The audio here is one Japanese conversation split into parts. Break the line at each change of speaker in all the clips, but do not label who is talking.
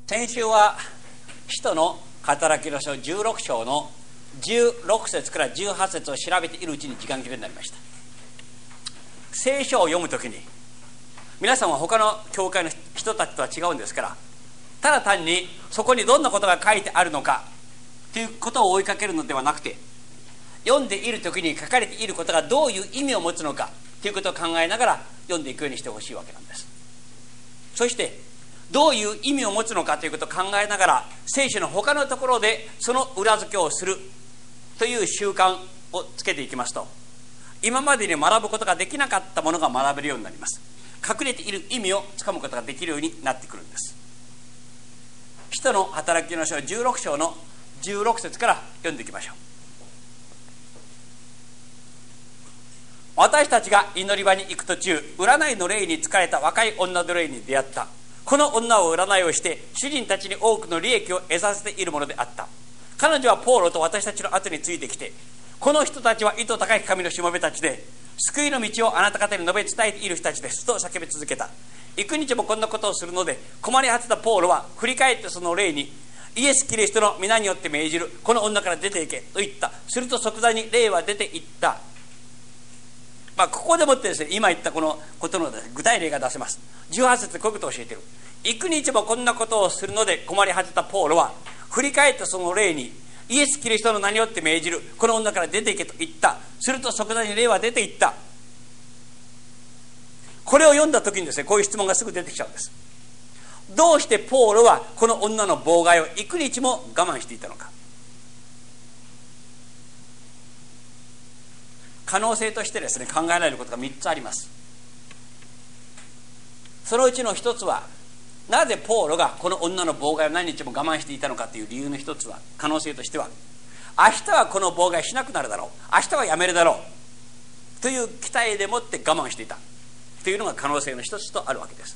先週は使徒の働きの書16章の16節から18節を調べているうちに時間切れになりました。聖書を読むときに皆さんは他の教会の人たちとは違うんですから、ただ単にそこにどんなことが書いてあるのかということを追いかけるのではなくて、読んでいるときに書かれていることがどういう意味を持つのかということを考えながら読んでいくようにしてほしいわけなんです。そしてどういう意味を持つのかということを考えながら、聖書の他のところでその裏付けをするという習慣をつけていきますと、今までに学ぶことができなかったものが学べるようになります。隠れている意味をつかむことができるようになってくるんです。使徒の働きの書16章の16節から読んでいきましょう。私たちが祈り場に行く途中、占いの霊に疲れた若い女の霊に出会った。この女を占いをして主人たちに多くの利益を得させているものであった。彼女はポーロと私たちの後についてきて、この人たちは意図高き神のしもべたちで、救いの道をあなた方に述べ伝えている人たちですと叫び続けた。幾日もこんなことをするので困り果てたポーロは振り返ってその霊に、イエス・キリストの皆によって命じる、この女から出ていけと言った。すると即座に霊は出ていった。ここでもってですね、今言ったこのことの具体例が出せます。18節でこういうことを教えている。幾日もこんなことをするので困り果てたポーロは振り返ってその霊に、イエス・キリストの名によって命じる、この女から出ていけと言った。すると即座に霊は出ていった。これを読んだ時にですね、こういう質問がすぐ出てきちゃうんです。どうしてポーロはこの女の妨害を幾日も我慢していたのか。可能性としてですね、考えられることが3つあります。そのうちの一つは、なぜポーロがこの女の妨害を何日も我慢していたのかという理由の一つは、可能性としては、明日はこの妨害しなくなるだろう、明日はやめるだろうという期待でもって我慢していたというのが可能性の一つとあるわけです。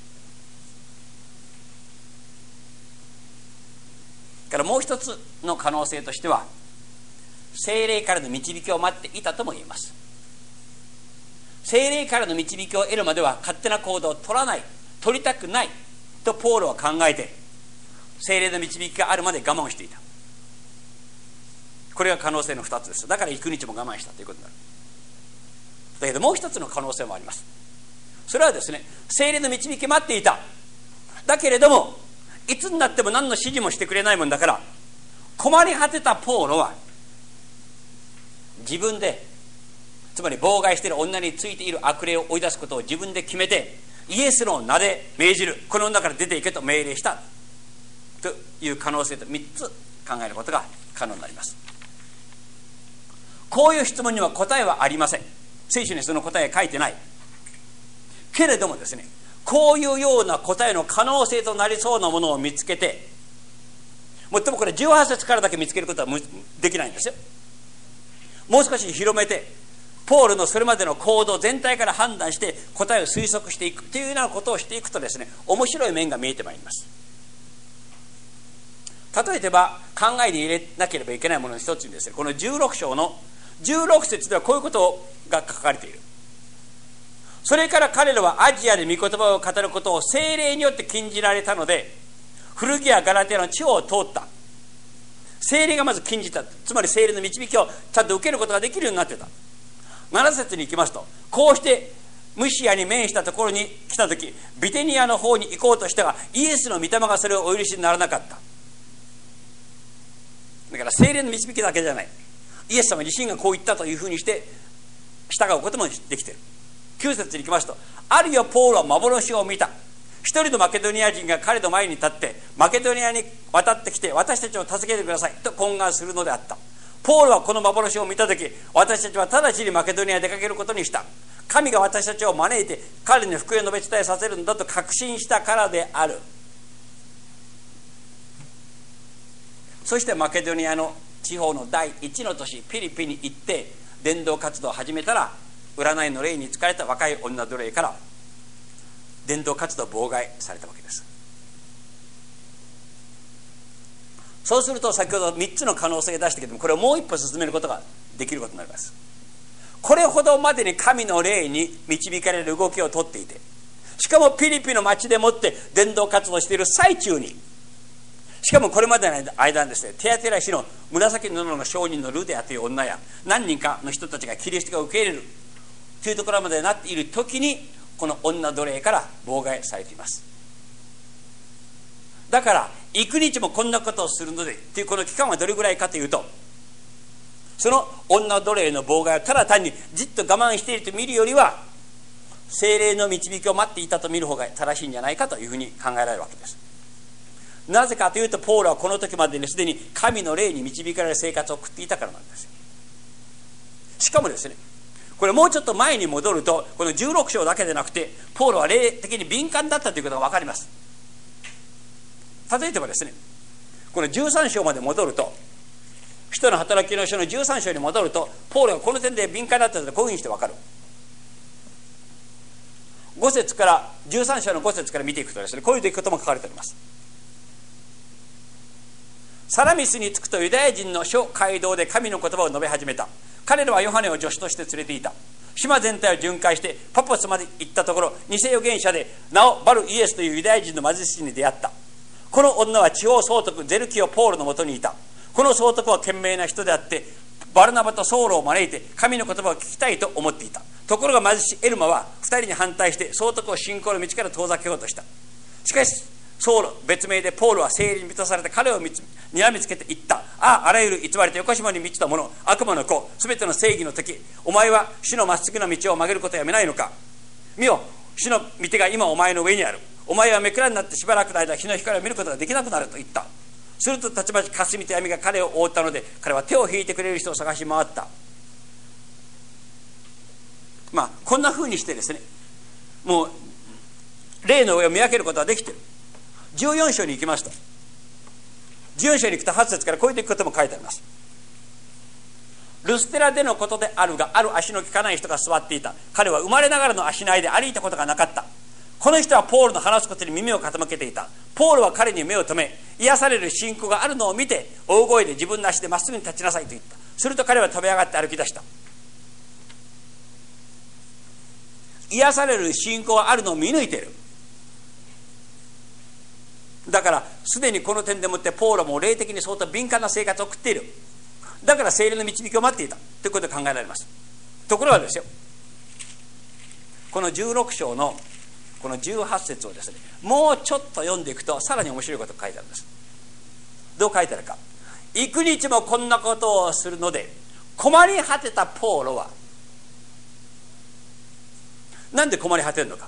からもう一つの可能性としては、聖霊からの導きを待っていたとも言えます。聖霊からの導きを得るまでは勝手な行動を取らない、取りたくないとポーロは考えて、聖霊の導きがあるまで我慢をしていた。これが可能性の2つです。だから幾日も我慢したということになる。だけどもう一つの可能性もあります。それはですね、聖霊の導き待っていた。だけれどもいつになっても何の指示もしてくれないもんだから、困り果てたポーロは自分で、つまり妨害している女についている悪霊を追い出すことを自分で決めて、イエスの名で命じる、この女から出ていけと命令したという可能性と3つ考えることが可能になります。こういう質問には答えはありません。聖書にその答えは書いてない。けれどもですね、こういうような答えの可能性となりそうなものを見つけて、もっともこれ18節からだけ見つけることはできないんですよ。もう少し広めて、ポールのそれまでの行動全体から判断して答えを推測していくというようなことをしていくとですね、面白い面が見えてまいります。例えば考えに入れなければいけないものの一つにですね、この16章の16節ではこういうことが書かれている。それから彼らはアジアで御言葉を語ることを聖霊によって禁じられたので、フルギア・ガラテアの地方を通った。聖霊がまず禁じた。つまり聖霊の導きをちゃんと受けることができるようになってた。7節に行きますと、こうしてムシアに面したところに来たとき、ビテニアの方に行こうとしたが、イエスの御霊がそれをお許しにならなかった。だから聖霊の導きだけじゃない、イエス様自身がこう言ったというふうにして従うこともできている。9節に行きますと、あるよポールは幻を見た。一人のマケドニア人が彼の前に立って、マケドニアに渡ってきて私たちを助けてくださいと懇願するのであった。ポールはこの幻を見たとき、私たちは直ちにマケドニアへ出かけることにした。神が私たちを招いて彼に福音を述べ伝えさせるんだと確信したからである。そしてマケドニアの地方の第一の都市ピリピに行って伝道活動を始めたら、占いの霊に疲れた若い女奴隷から伝道活動を妨害されたわけです。そうすると先ほど3つの可能性を出したけども、これをもう一歩進めることができることになります。これほどまでに神の霊に導かれる動きをとっていて、しかもピリピの町でもって伝道活動をしている最中に、 しかもこれまでの間にですね、テアテラ氏の紫布の商人のルデアという女や何人かの人たちがキリストが受け入れるというところまでなっている時に、この女奴隷から妨害されています。だから幾日もこんなことをするのでというこの期間はどれぐらいかというと、その女奴隷の妨害をただ単にじっと我慢していると見るよりは、聖霊の導きを待っていたと見る方が正しいんじゃないかというふうに考えられるわけです。なぜかというと、ポールはこの時までにすでに神の霊に導かれる生活を送っていたからなんです。しかもですね、これもうちょっと前に戻ると、この16章だけでなくて、ポールは霊的に敏感だったということが分かります。例えばですね、この13章まで戻ると、使徒の働きの書の13章に戻ると、ポールがこの点で敏感だったのでこういうふうにして分かる。5節から13章の5節から見ていくとですね、こういう出来事も書かれております。サラミスに着くとユダヤ人の諸街道で神の言葉を述べ始めた。彼らはヨハネを助手として連れていた。島全体を巡回してパポスまで行ったところ、偽預言者で名をバルイエスというユダヤ人の貧しいに出会った。この女は地方総督ゼルキオ・ポールのもとにいた。この総督は賢明な人であって、バルナバとソールを招いて神の言葉を聞きたいと思っていた。ところが貧しいエルマは2人に反対して総督を信仰の道から遠ざけようとした。しかしソール別名でポールは聖霊に満たされて彼をにらみつけて言った。あらゆる偽りと横島に満ちた者、悪魔の子、すべての正義の敵、お前は主のまっすぐな道を曲げることをやめないのか。見よ、主の御手が今お前の上にある。お前は目くらになってしばらくの間日の光を見ることができなくなると言った。するとたちまち霞と闇が彼を覆ったので、彼は手を引いてくれる人を探し回った。こんな風にしてですね、もう霊の上を見分けることができている。14章に行きますと、14章に行くと8節からこういうことも書いてあります。ルステラでのことであるが、ある足の利かない人が座っていた。彼は生まれながらの足苗で歩いたことがなかった。この人はポールの話すことに耳を傾けていた。ポールは彼に目を留め、癒される信仰があるのを見て、大声で自分の足でまっすぐに立ちなさいと言った。すると彼は飛び上がって歩き出した。癒される信仰があるのを見抜いている。だからすでにこの点でもってポールはもう霊的に相当敏感な生活を送っている。だから聖霊の導きを待っていたということが考えられます。ところがですよ、この16章のこの18節をですね、もうちょっと読んでいくとさらに面白いことが書いてあるんです。どう書いてあるか。幾日もこんなことをするので困り果てたポールは、なんで困り果てるのか。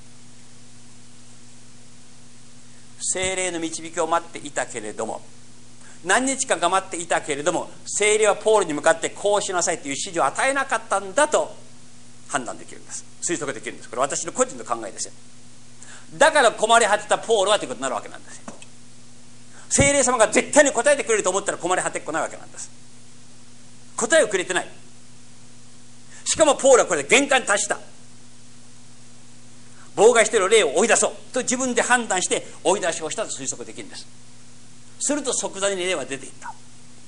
聖霊の導きを待っていたけれども、何日間か待っていたけれども、聖霊はポールに向かってこうしなさいという指示を与えなかったんだと判断できるんです。推測できるんです。これ私の個人の考えですよ。だから困り果てたポールはということになるわけなんですよ。聖霊様が絶対に答えてくれると思ったら困り果てっこないわけなんです。答えをくれてない。しかもポールはこれで限界に達した。妨害している霊を追い出そうと自分で判断して追い出しをしたと推測できるんです。すると即座に霊は出ていった。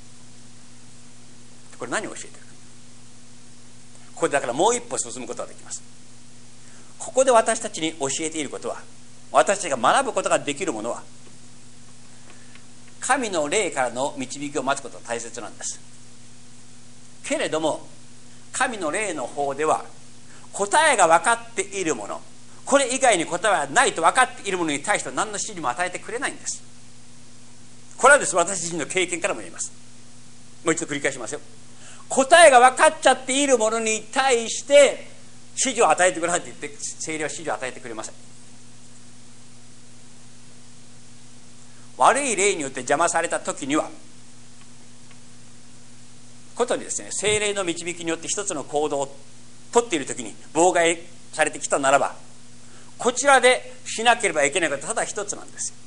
これ何を教えているか。ここでだからもう一歩進むことができます。ここで私たちに教えていることは、私たちが学ぶことができるものは、神の霊からの導きを待つことが大切なんです。けれども神の霊の方では答えが分かっているもの、これ以外に答えはないと分かっているものに対しては何の指示も与えてくれないんです。これはですね、私自身の経験からも言えます。もう一度繰り返しますよ。答えが分かっちゃっているものに対して指示を与えてくださいと言って、聖霊は指示を与えてくれません。悪い霊によって邪魔された時には、ことにですね、聖霊の導きによって一つの行動をとっている時に妨害されてきたならば、こちらでしなければいけないことはただ一つなんですよ。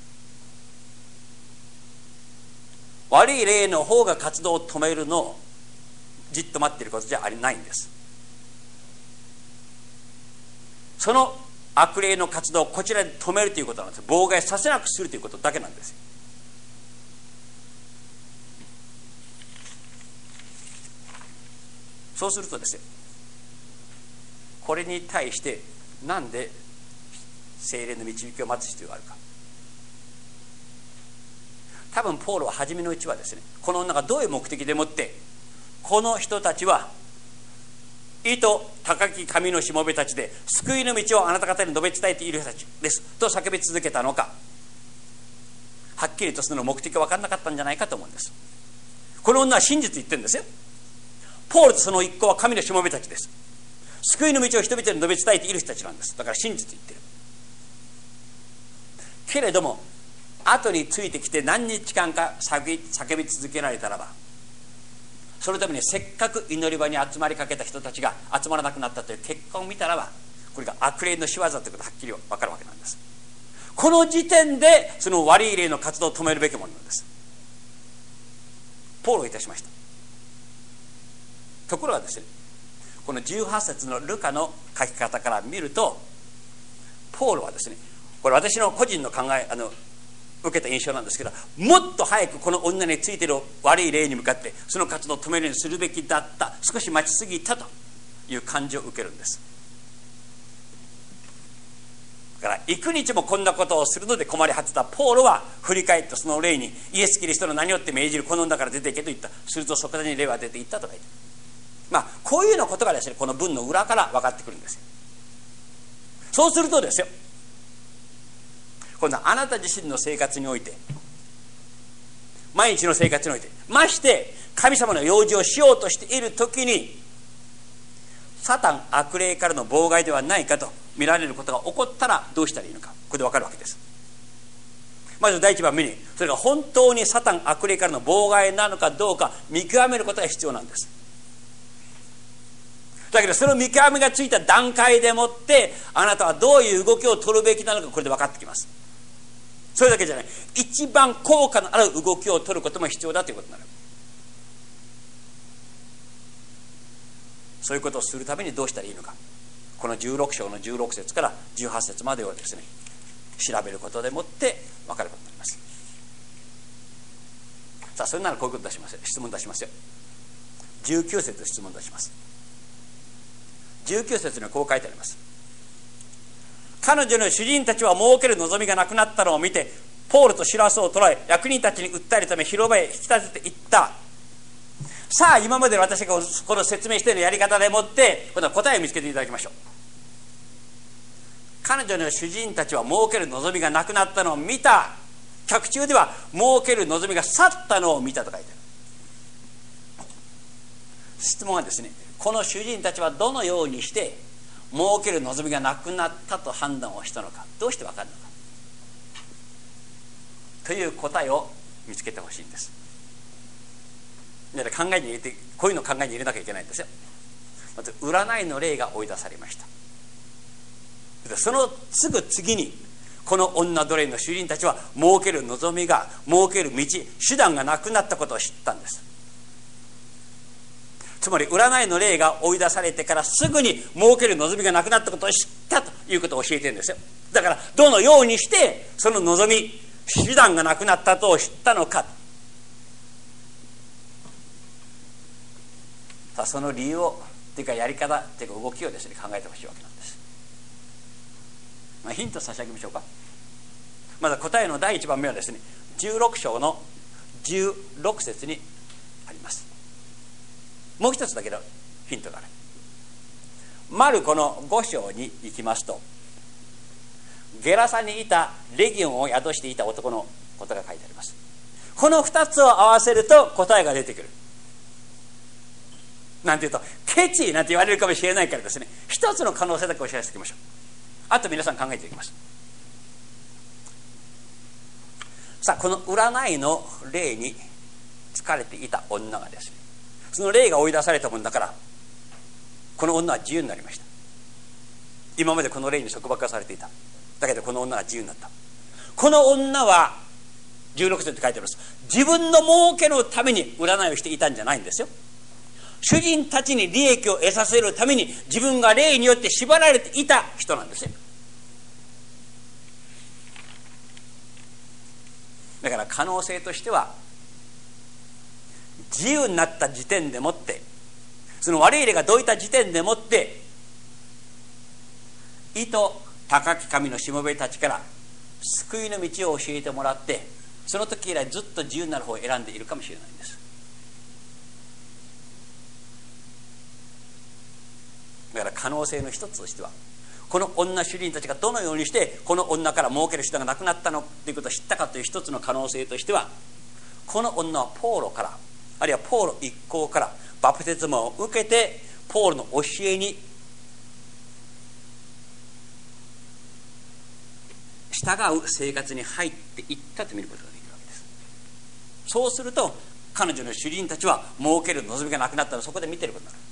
悪い霊の方が活動を止めるのをじっと待っていることじゃないんです。その悪霊の活動をこちらで止めるということなんです。妨害させなくするということだけなんですよ。そうするとですよ、これに対してなんで聖霊の導きを待つ必要があるか。 多分ポールは初めのうちはですね、この女がどういう目的でもってこの人たちは意図高き神のしもべたちで救いの道をあなた方に述べ伝えている人たちですと叫び続けたのか、はっきりとその目的が分からなかったんじゃないかと思うんです。この女は真実言ってるんですよ。ポールとその一行は神のしもべたちです。救いの道を人々に述べ伝えている人たちなんです。だから真実言ってる。けれども後についてきて何日間か叫び続けられたらば、そのためにせっかく祈り場に集まりかけた人たちが集まらなくなったという結果を見たらば、これが悪霊の仕業ということがはっきり分かるわけなんです。この時点でその悪い霊の活動を止めるべきものなんです。ポールをいたしました。ところがですね、この18節のルカの書き方から見ると、ポールはですね、これ私の個人の考え受けた印象なんですけど、もっと早くこの女についている悪い霊に向かってその活動を止めるようにするべきだった、少し待ちすぎたという感じを受けるんです。だから幾日もこんなことをするので困り果てたポールは振り返ってその霊に、イエス・キリストの名によって命じるこの女から出ていけと言った。するとそこに霊は出ていったと書いてある。こういうようなことがですね、この文の裏から分かってくるんですよ。そうするとですよ、今度はあなた自身の生活において、毎日の生活において、まして神様の用事をしようとしている時に、サタン悪霊からの妨害ではないかと見られることが起こったらどうしたらいいのか、これで分かるわけです。まず第一番目に、それが本当にサタン悪霊からの妨害なのかどうか見極めることが必要なんです。だけどその見極めがついた段階でもって、あなたはどういう動きを取るべきなのか、これで分かってきます。それだけじゃない、一番効果のある動きを取ることも必要だということになる。そういうことをするためにどうしたらいいのか、この16章の16節から18節までをですね、調べることでもって分かることになります。さあ、それならこういうこと出します。質問出しますよ。19節質問出します。19節にはこう書いてあります。彼女の主人たちは儲ける望みがなくなったのを見て、ポールとシラスを捕らえ、役人たちに訴えるため広場へ引き立てていった。さあ、今まで私がこの説明しているやり方でもって今度は答えを見つけていただきましょう。彼女の主人たちは儲ける望みがなくなったのを見た。脚中では儲ける望みが去ったのを見たと書いてある。質問はですね、この主人たちはどのようにして儲ける望みがなくなったと判断をしたのか、どうして分かるのかという答えを見つけてほしいんです。考えに入れて、こういうのを考えに入れなきゃいけないんですよ。まず占いの霊が追い出されました。そのすぐ次にこの女奴隷の主人たちは儲ける望みが、儲ける道、手段がなくなったことを知ったんです。つまり占いの霊が追い出されてからすぐに儲ける望みがなくなったことを知ったということを教えてるんですよ。だからどのようにしてその望み、手段がなくなったとを知ったのか、さあその理由をというかやり方というか動きをですね、考えてほしいわけなんです。ヒント差し上げましょうか。まず答えの第1番目はですね、16章の16節にあります。もう一つだけのヒントがある。マルコの5章に行きますと、ゲラサにいたレギオンを宿していた男のことが書いてあります。この2つを合わせると答えが出てくる。なんていうとケチなんて言われるかもしれないからですね、一つの可能性だけお知らせしておきましょう。あと皆さん考えていきます。さあ、この占いの霊に疲れていた女がですね、その霊が追い出されたもんだから、この女は自由になりました。今までこの霊に束縛されていた。だけどこの女は自由になった。この女は16節って書いてあります。自分の儲けのために占いをしていたんじゃないんですよ。主人たちに利益を得させるために自分が霊によって縛られていた人なんですよ。だから可能性としては、自由になった時点でもって、その悪い霊がどいた時点でもって、意図高き神のしもべたちから救いの道を教えてもらって、 その時以来ずっと自由になる方を選んでいるかもしれないんです。だから可能性の一つとしては、この女主人たちがどのようにしてこの女から儲ける人がなくなったのということを知ったかという一つの可能性としては、この女はポーロから、あるいはポーロ一行からバプテスマを受けてポールの教えに従う生活に入っていったと見ることができるわけです。そうすると彼女の主人たちは儲ける望みがなくなったのをそこで見てることになる。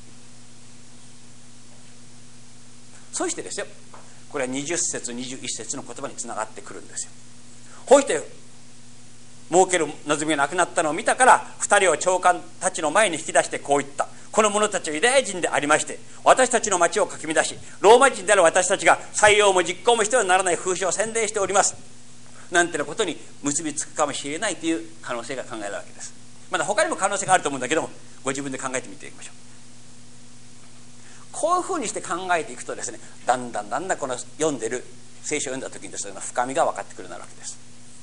そしてですよ、これは20節21節の言葉につながってくるんですよ。ほいて儲ける望みがなくなったのを見たから、2人を長官たちの前に引き出してこう言った。この者たちはユダヤ人でありまして、私たちの町をかき乱し、ローマ人である私たちが採用も実行もしてはならない風習を宣伝しております、なんてなことに結びつくかもしれないという可能性が考えられるわけです。まだ他にも可能性があると思うんだけども、ご自分で考えてみていきましょう。こういうふうにして考えていくとですね、だんだんこの読んでる聖書を読んだ時にその深みが分かってくるようになるわけです。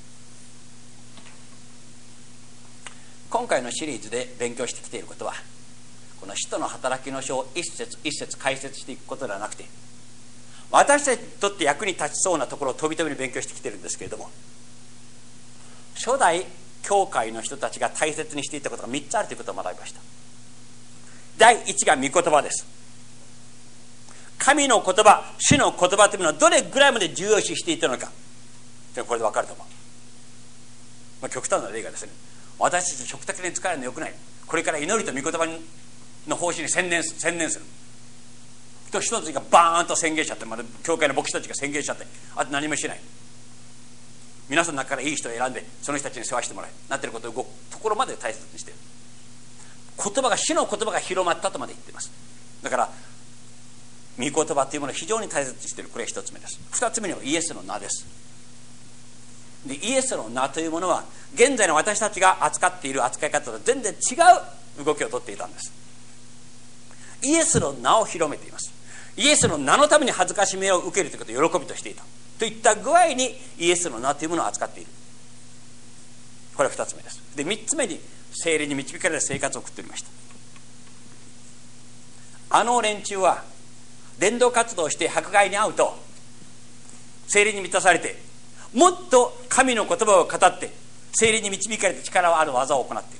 今回のシリーズで勉強してきていることは、この使徒の働きの書を一節一節解説していくことではなくて、私たちにとって役に立ちそうなところを飛び飛びに勉強してきているんですけれども、初代教会の人たちが大切にしていたことが3つあるということを学びました。第1が御言葉です。神の言葉、主の言葉というのはどれぐらいまで重要視していたのか、これで分かると思う。極端な例がですね、私たち食卓に使えるのよくない、これから祈りと御言葉の方針に専念すると一つがバーンと宣言しちゃって、まだ教会の牧師たちが宣言しちゃって、あと何もしない、皆さんの中からいい人を選んでその人たちに世話してもらえなっていることをところまで大切にしている。言葉が、主の言葉が広まったとまで言っています。だから御言葉というものを非常に大切にしている。これが一つ目です。二つ目にはイエスの名です。でイエスの名というものは現在の私たちが扱っている扱い方と全然違う動きをとっていたんです。イエスの名を広めています。イエスの名のために恥ずかしめを受けるということを喜びとしていたといった具合にイエスの名というものを扱っている。これは二つ目です。で三つ目に聖霊に導かれる生活を送っておりました。あの連中は伝道活動をして迫害に遭うと聖霊に満たされて、もっと神の言葉を語って聖霊に導かれて力ある技を行っている。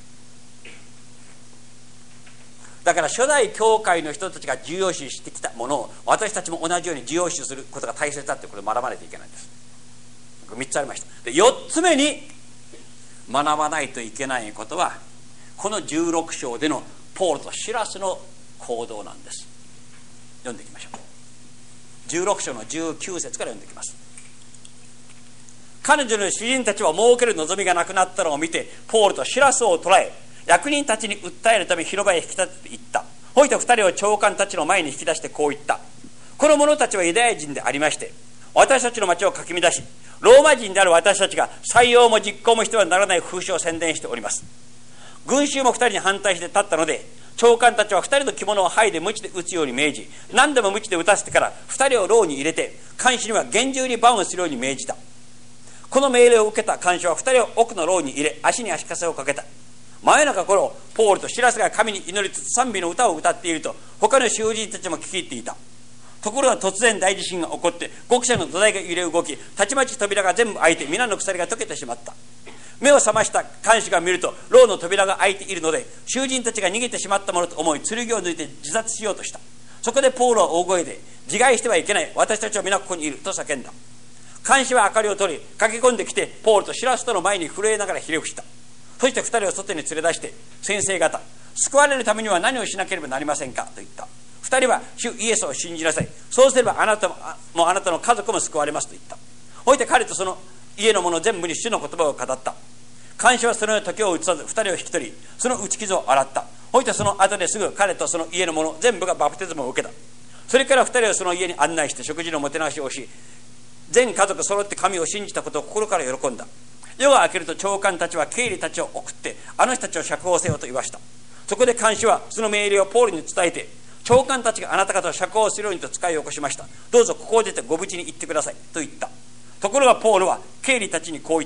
だから初代教会の人たちが重要視してきたものを私たちも同じように重要視することが大切だって、これを学ばないといけないんです。3つありました。で4つ目に学ばないといけないことは、この16章でのポールとシラスの行動なんです。読んでいきましょう。16章の19節から読んでいきます。彼女の主人たちは儲ける望みがなくなったのを見て、ポールとシラスを捕らえ、役人たちに訴えるため広場へ引き立てていった。ほいて2人を長官たちの前に引き出してこう言った。この者たちはユダヤ人でありまして、私たちの町をかき乱し、ローマ人である私たちが採用も実行もしてはならない風習を宣伝しております。群衆も2人に反対して立ったので、長官たちは2人の着物を剥いで鞭で打つように命じ、何度も鞭で打たせてから2人を牢に入れて、看守には厳重に番をするように命じた。この命令を受けた看守は2人を奥の牢に入れ、足に足かせをかけた。真夜中頃、ポールとシラスが神に祈りつつ賛美の歌を歌っていると、他の囚人たちも聞き入っていた。ところが突然大地震が起こって、獄舎の土台が揺れ動き、たちまち扉が全部開いて皆の鎖が解けてしまった。目を覚ました看守が見ると、牢の扉が開いているので、囚人たちが逃げてしまったものと思い、剣を抜いて自殺しようとした。そこでポールは大声で、自害してはいけない、私たちは皆ここにいると叫んだ。看守は明かりを取り、駆け込んできて、ポールとシラスとの前に震えながらひれ伏した。そして2人を外に連れ出して、先生方、救われるためには何をしなければなりませんかと言った。2人は主イエスを信じなさい。そうすればあなたもあなたの家族も救われますと言った。ほいて彼とその家の者全部に主の言葉を語った。看守はそのような時を移さず2人を引き取り、その打ち傷を洗った。ほいてその後ですぐ彼とその家の者全部がバプテスマを受けた。それから2人はその家に案内して食事のもてなしをし、全家族揃って神を信じたことを心から喜んだ。夜が明けると長官たちは経理たちを送って、あの人たちを釈放せよと言わした。そこで看守はその命令をポールに伝えて、長官たちがあなた方を釈放するようにと使い起こしました。どうぞここを出てご無事に行ってくださいと言った。ところがポールは経理たちにこう言った。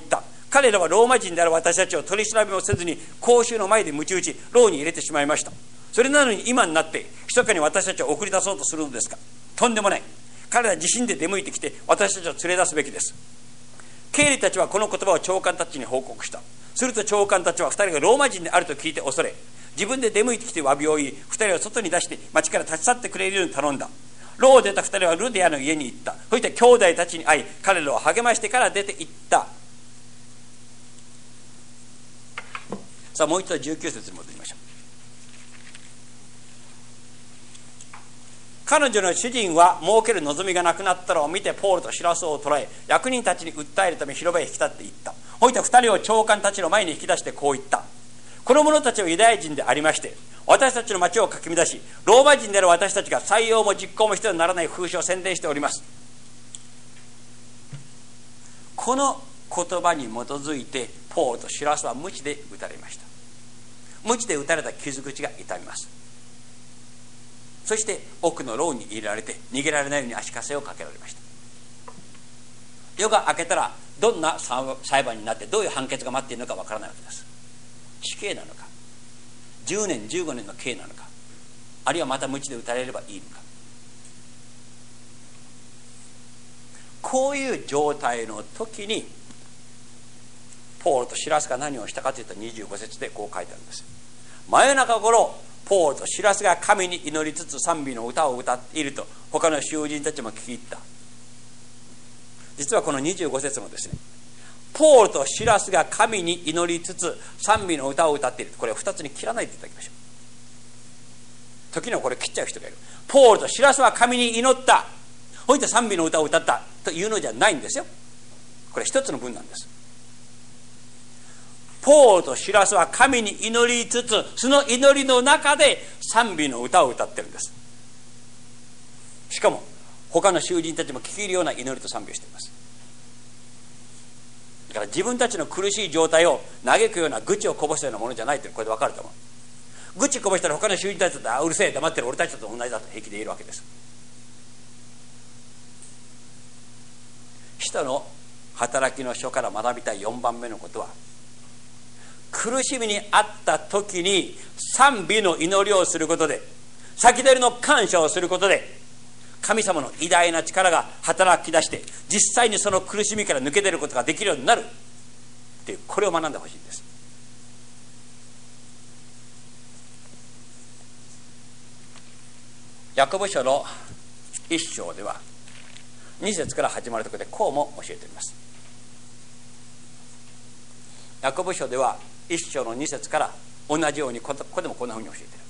彼らはローマ人である私たちを取り調べもせずに公衆の前で鞭打ち、牢に入れてしまいました。それなのに今になって密かに私たちを送り出そうとするのですか。とんでもない。彼ら自身で出向いてきて私たちを連れ出すべきです。経理たちはこの言葉を長官たちに報告した。すると長官たちは2人がローマ人であると聞いて恐れ、自分で出向いてきて詫びを言い、2人を外に出して町から立ち去ってくれるように頼んだ。牢を出た2人はルデアの家に行った。そして兄弟たちに会い、彼らを励ましてから出て行った。さあもう一度19節に戻りましょう。彼女の主人は儲ける望みがなくなったのを見てポールとシラスを捕らえ、役人たちに訴えるため広場へ引き立っていった。ほいて2人を長官たちの前に引き出してこう言った。この者たちはユダヤ人でありまして、私たちの町をかき乱し、ローマ人である私たちが採用も実行もしてはならない風習を宣伝しております。この言葉に基づいてポールとシラスは鞭で打たれました。鞭で打たれた傷口が痛みます。そして奥の牢に入れられて逃げられないように足かせをかけられました。夜が明けたらどんな裁判になってどういう判決が待っているのかわからないわけです。死刑なのか、10年15年の刑なのか、あるいはまた鞭で打たれればいいのか。こういう状態の時にポールとシラスが何をしたかというと25節でこう書いてあるんです。真夜中頃ポールとシラスが神に祈りつつ賛美の歌を歌っていると他の囚人たちも聞き入った。実はこの25節のですね、ポールとシラスが神に祈りつつ賛美の歌を歌っている、これを2つに切らないでいただきましょう。時にはこれ切っちゃう人がいる。ポールとシラスは神に祈った、ほいで賛美の歌を歌ったというのじゃないんですよ。これ一つの文なんです。ポールとシラスは神に祈りつつ、その祈りの中で賛美の歌を歌ってるんです。しかも他の囚人たちも聞き入るような祈りと賛美をしています。だから自分たちの苦しい状態を嘆くような愚痴をこぼすようなものじゃないというのこれで分かると思う。愚痴こぼしたら他の囚人たちだって、うるせえ黙ってる俺たちと同じだと平気で言えるわけです。使徒の働きの書から学びたい4番目のことは、苦しみにあった時に賛美の祈りをすることで、先取りの感謝をすることで、神様の偉大な力が働き出して実際にその苦しみから抜け出ることができるようになるっていう、これを学んでほしいんです。ヤコブ書の1章では2節から始まるところでこうも教えています。ヤコブ書では1章の2節から同じようにここでもこんなふうに教えている。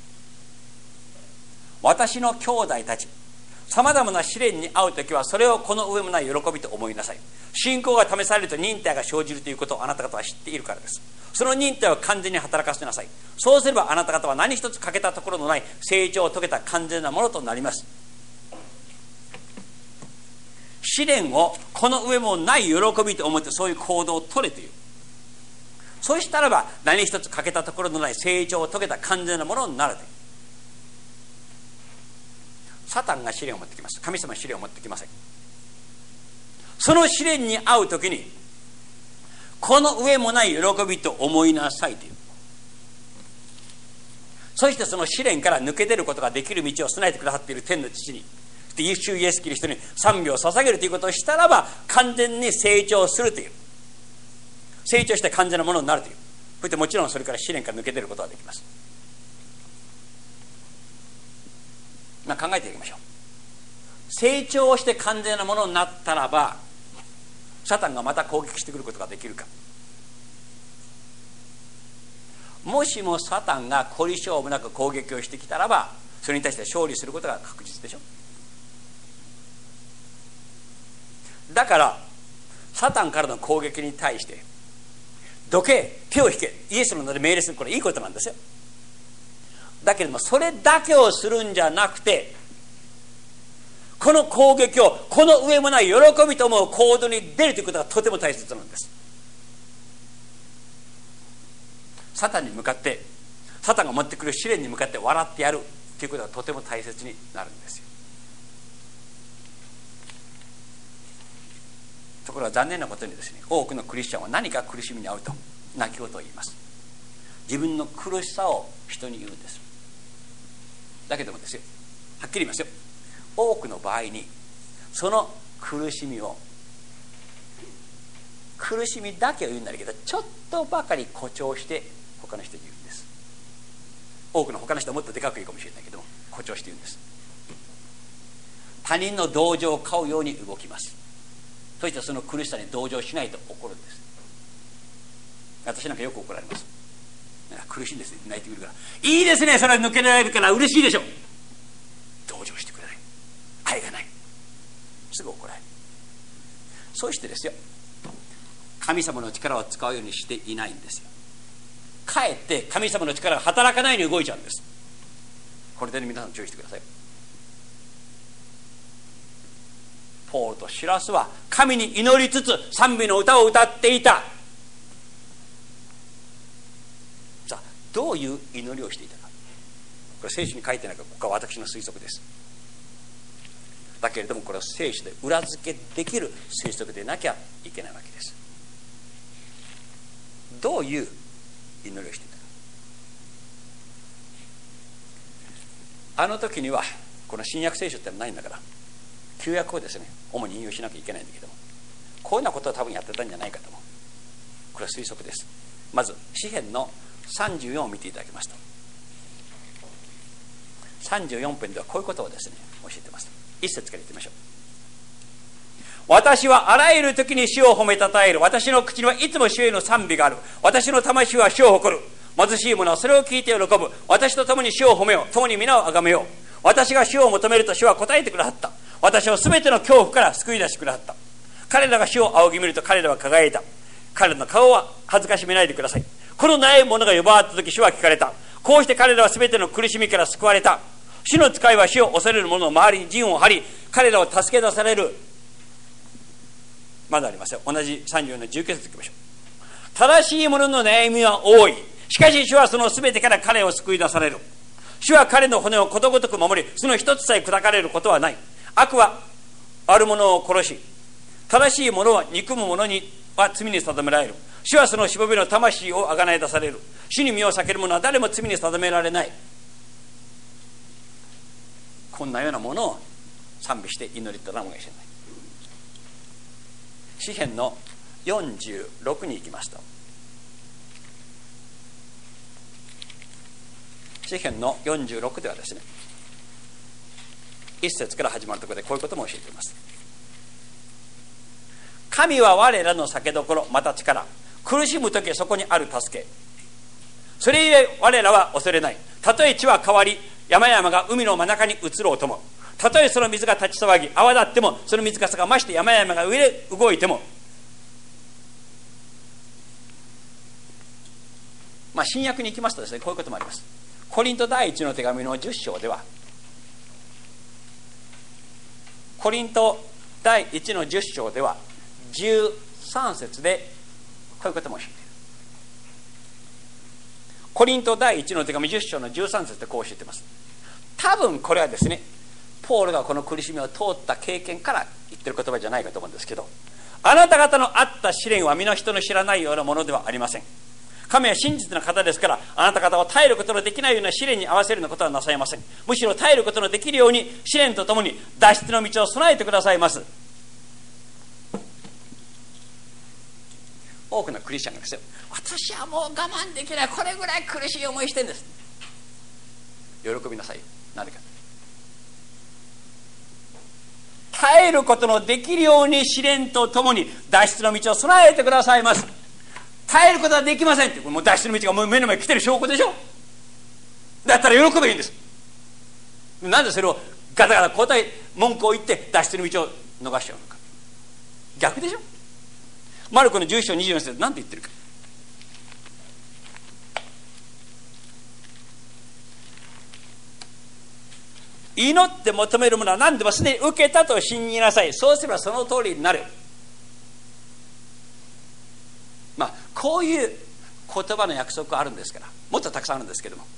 私の兄弟たち、さまざまな試練に遭うときはそれをこの上もない喜びと思いなさい。信仰が試されると忍耐が生じるということをあなた方は知っているからです。その忍耐を完全に働かせなさい。そうすればあなた方は何一つ欠けたところのない成長を遂げた完全なものとなります。試練をこの上もない喜びと思ってそういう行動を取れという。そうしたらば何一つ欠けたところのない成長を遂げた完全なものになるという。サタンが試練を持ってきます。神様は試練を持ってきません。その試練に遭うときにこの上もない喜びと思いなさいという。そしてその試練から抜け出ることができる道を備えてくださっている天の父に、主イエスキリストに賛美を捧げるということをしたらば完全に成長するという、成長して完全なものになるという。そしてもちろんそれから試練から抜け出ることができます。考えていきましょう。成長して完全なものになったらばサタンがまた攻撃してくることができるか。もしもサタンが凝り性もなく攻撃をしてきたらばそれに対して勝利することが確実でしょ。だからサタンからの攻撃に対してどけ、手を引け、イエスの名で命令する、これいいことなんですよ。だけれどもそれだけをするんじゃなくて、この攻撃をこの上もない喜びと思う行動に出るということがとても大切なんです。サタンに向かって、サタンが持ってくる試練に向かって笑ってやるということがとても大切になるんですよ。 ところが残念なことにですね、多くのクリスチャンは何か苦しみに遭うと泣き言を言います。自分の苦しさを人に言うんです。だけどもですよ、はっきり言いますよ、多くの場合にその苦しみだけを言うんだけど、ちょっとばかり誇張して他の人に言うんです。多くの他の人はもっとでかく言うかもしれないけども、誇張して言うんです。他人の同情を買うように動きます。そしてその苦しさに同情しないと怒るんです。私なんかよく怒られます。苦しいんですね、泣いてくるから、いいですね、それは抜けられるから嬉しいでしょ。同情してくれない、愛がない、すぐ怒られる。そうしてですよ、神様の力を使うようにしていないんですよ。かえって神様の力が働かないように動いちゃうんです。これで皆さん注意してください。ポールとシラスは神に祈りつつ賛美の歌を歌っていた。さあ、どういう祈りをしていたか、これ聖書に書いてないから、ここは私の推測です。だけれどもこれは聖書で裏付けできる推測でなきゃいけないわけです。どういう祈りをしていたか。あの時にはこの新約聖書ってないんだから、旧約をですね主に引用しなきゃいけないんだけども、こういうようなことを多分やってたんじゃないかと思う。これは推測です。まず詩編の34を見ていただきますと、34編ではこういうことをですね教えてます。一節から言ってみましょう。私はあらゆる時に主を褒めたたえる。私の口にはいつも主への賛美がある。私の魂は主を誇る。貧しい者はそれを聞いて喜ぶ。私と共に主を褒めよう。共に皆をあがめよう。私が主を求めると主は答えてくださった。私をすべての恐怖から救い出してくださった。彼らが主を仰ぎ見ると彼らは輝いた。彼らの顔は恥ずかしめないでください。この悩む者が呼ばわった時、主は聞かれた。こうして彼らはすべての苦しみから救われた。主の使いは主を恐れる者の周りに陣を張り、彼らを助け出される。まだありますよ。同じ34の19節いきましょう。正しい者の悩みは多い。しかし主はそのすべてから彼を救い出される。主は彼の骨をことごとく守り、その一つさえ砕かれることはない。悪は悪者を殺し、正しい者は憎む者には罪に定められる。主はそのしもべの魂をあがない出される。主に身を避ける者は誰も罪に定められない。こんなようなものを賛美して祈りたらもがしれない。詩編の46に行きますと、詩編の46ではですね、一節から始まるところでこういうことも教えています。神は我らの酒どころ、また力。苦しむときそこにある助け。それゆえ我らは恐れない。たとえ地は変わり、山々が海の真ん中に移ろうとも、たとえその水が立ち騒ぎ泡立っても、その水かさが増して山々が上へ動いても。新約に行きますとですね、こういうこともあります。コリント第一の手紙の10章では、コリント第1の10章では13節でこういうことも教えている。コリント第1の手紙10章の13節でこう教えています。多分これはですね、ポールがこの苦しみを通った経験から言ってる言葉じゃないかと思うんですけど、あなた方のあった試練は皆人の知らないようなものではありません。神は真実な方ですから、あなた方を耐えることのできないような試練に合わせるようなことはなさいません。むしろ耐えることのできるように試練とともに脱出の道を備えてくださいます。多くのクリスチャンがですよ、私はもう我慢できない、これぐらい苦しい思いしてるんです。喜びなさい。なぜか、耐えることのできるように試練とともに脱出の道を備えてくださいます。耐えることはできませんって、もう脱出の道がもう目の前に来てる証拠でしょ。だったら喜べばいいんです。なんでそれをガタガタ答え文句を言って脱出の道を逃しちゃうのか。逆でしょ。マルコの11章24節で何て言ってるか。祈って求めるものは何でもすでに受けたと信じなさい。そうすればその通りになる。こういう言葉の約束があるんですから、もっとたくさんあるんですけども、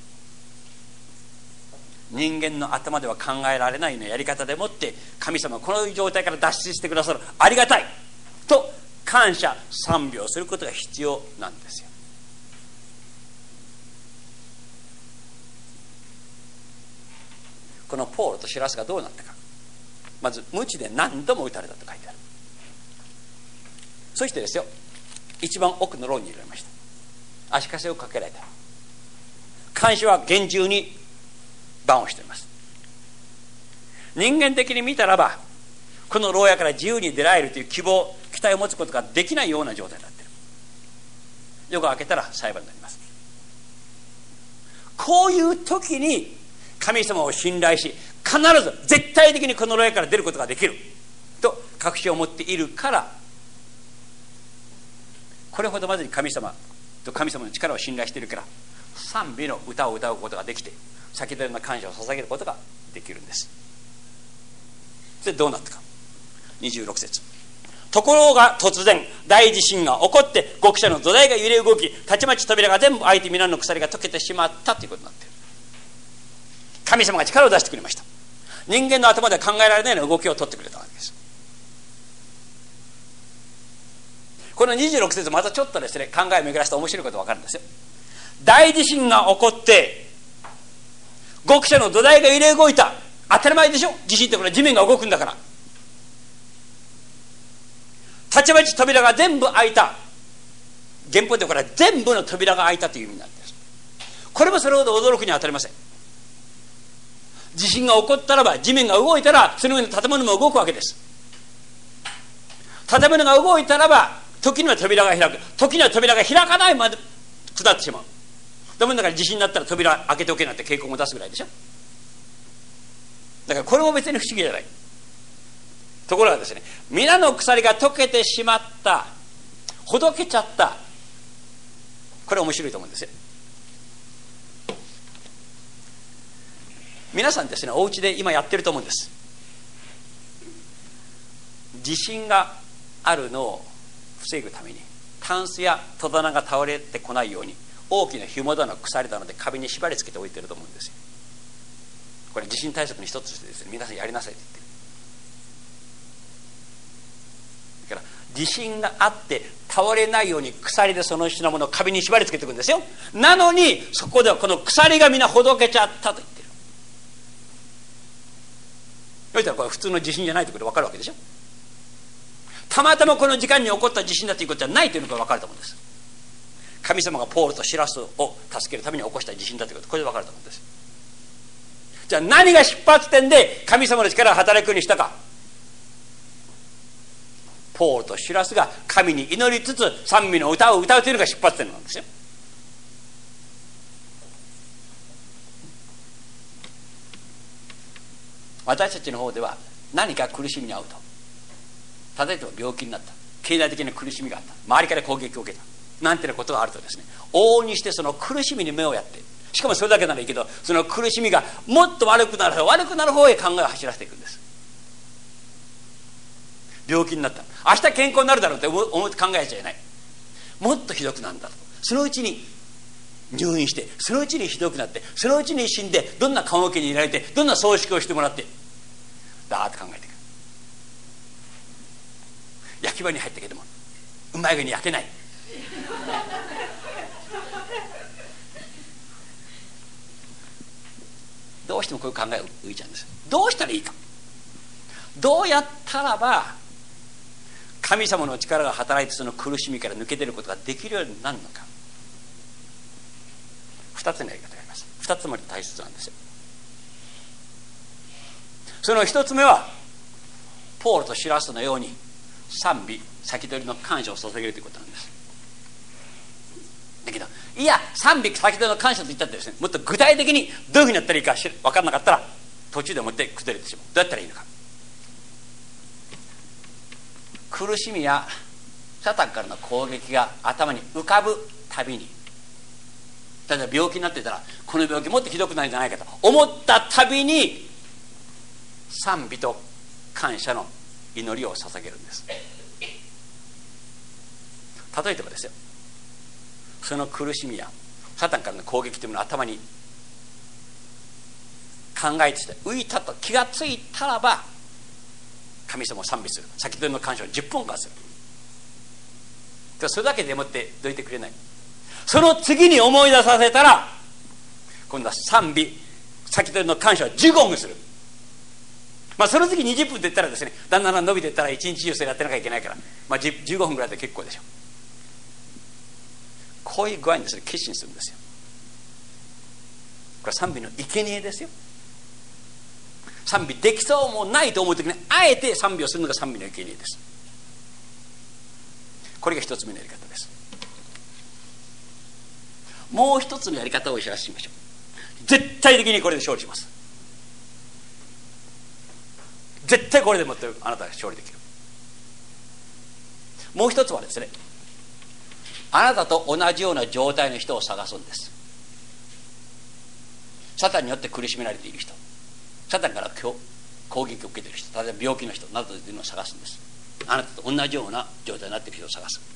人間の頭では考えられないようなやり方でもって神様はこの状態から脱出してくださる。ありがたい。 と感謝賛美をすることが必要なんですよ。このポールとシラスがどうなったか、まず鞭で何度も打たれたと書いてある。そしてですよ、一番奥の牢に入れられました。足かせをかけられた。看守は厳重に番をしています。人間的に見たらば、この牢屋から自由に出られるという希望期待を持つことができないような状態になっている。夜が明けたら裁判になります。こういう時に神様を信頼し、必ず絶対的にこの牢屋から出ることができると確信を持っているから、これほどまずに神様と神様の力を信頼しているから、賛美の歌を歌うことができて、先取りの感謝を捧げることができるんです。それでどうなったか。26節。ところが突然大地震が起こって、獄舎の土台が揺れ動き、たちまち扉が全部開いて、皆の鎖が解けてしまったということになっている。神様が力を出してくれました。人間の頭では考えられないような動きを取ってくれたわけです。この26節またちょっとですね、考えを巡らすと面白いことが分かるんですよ。大地震が起こって獄舎の土台が揺れ動いた。当たり前でしょ。地震ってこれ地面が動くんだから。たちまち扉が全部開いた。原本でこれは全部の扉が開いたという意味なんです。これもそれほど驚くには当たりません。地震が起こったらば、地面が動いたらその上の建物も動くわけです。建物が動いたらば、時には扉が開く、時には扉が開かないまで下ってしまう。だから地震になったら扉開けておけなんて警告も出すぐらいでしょ。だからこれも別に不思議じゃない。ところがですね、皆の鎖が解けてしまった、ほどけちゃった、これ面白いと思うんですよ。皆さんですね、お家で今やってると思うんです。地震があるのを防ぐために、タンスや戸棚が倒れてこないように、大きな紐だの鎖だので壁に縛り付けておいてると思うんですよ。これ地震対策の一つとしてですね、皆さんやりなさいと言ってる。だから地震があって倒れないように鎖でその品物を壁に縛り付けていくんですよ。なのにそこではこの鎖がみんなほどけちゃったと言ってる。そしたらこれ普通の地震じゃないということが分かるわけでしょ。たまたまこの時間に起こった地震だということじゃないというのが分かると思うんです。神様がポールとシラスを助けるために起こした地震だということ、これで分かると思うんです。じゃあ何が出発点で神様の力が働くようにしたか。ポールとシラスが神に祈りつつ賛美の歌を歌うというのが出発点なんですよ。私たちの方では何か苦しみに遭うと、例えば病気になった、経済的な苦しみがあった、周りから攻撃を受けたなんていうことがあるとですね、往々にしてその苦しみに目をやって、しかもそれだけならいいけど、その苦しみがもっと悪くなる方へ考えを走らせていくんです。病気になった、明日健康になるだろうって思って考えちゃいない。もっとひどくなるんだと。そのうちに入院して、そのうちにひどくなって、そのうちに死んで、どんな棺桶に入れられて、どんな葬式をしてもらって、だーっと考えていく。焼き場に入ったけどもうまい具に焼けない。どうしてもこういう考えが浮いちゃうんです。どうしたらいいか、どうやったらば神様の力が働いてその苦しみから抜け出ることができるようになるのか。2つのやり方があります。2つも大切なんですよ。その1つ目はポールとシラスのように賛美、先取りの感謝を捧げるということなんです。だけど、いや賛美先取りの感謝と言ったってですね、もっと具体的にどういうふうにやったらいいか分からなかったら途中でもって崩れてしまう。どうやったらいいのか。苦しみやサタンからの攻撃が頭に浮かぶたびに、例えば病気になってたらこの病気もっとひどくなるんじゃないかと思ったたびに賛美と感謝の祈りを捧げるんです。例えばですよ、その苦しみやサタンからの攻撃というものを頭に考えてして浮いたと気がついたらば神様を賛美する、先取りの感謝を10分間する。 それだけでもってどいてくれない。その次に思い出させたら今度は賛美先取りの感謝を15分する。その次20分で言ったらですね、だんだん伸びていったら1日中それやってなきゃいけないから、15分ぐらいで結構でしょ。こういう具合にですね決心するんですよ。これ賛美の生贄ですよ。賛美できそうもないと思うときにあえて賛美をするのが賛美の生贄です。これが一つ目のやり方です。もう一つのやり方をお知らせしましょう。絶対的にこれで勝利します。絶対これでもってあなたが勝利できる。もう一つはですね、あなたと同じような状態の人を探すんです。サタンによって苦しめられている人、サタンから攻撃を受けている人、例えば病気の人などというのを探すんです。あなたと同じような状態になっている人を探す。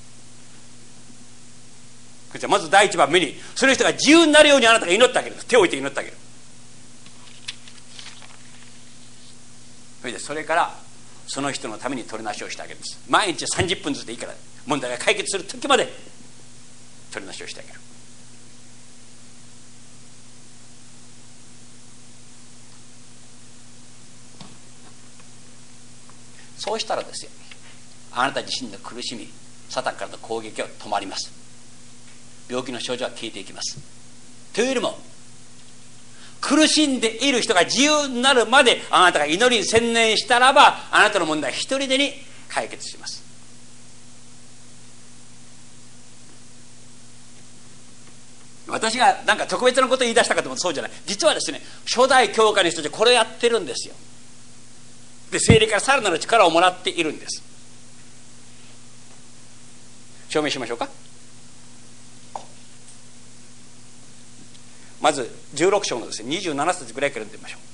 まず第一番目にその人が自由になるようにあなたが祈ってあげる。手を置いて祈ってあげる。それからその人のために取りなしをしてあげるんです。毎日30分ずつでいいから問題が解決する時まで取りなしをしてあげる。そうしたらですよ、あなた自身の苦しみ、サタンからの攻撃は止まります。病気の症状は消えていきます。というよりも苦しんでいる人が自由になるまであなたが祈りに専念したらば、あなたの問題は一人でに解決します。私がなんか特別なことを言い出したかと思うとそうじゃない。実はですね、初代教会の人たちはこれをやってるんですよ。で、聖霊からさらなる力をもらっているんです。証明しましょうか。まず16章のですね27節ぐらいから見てみましょ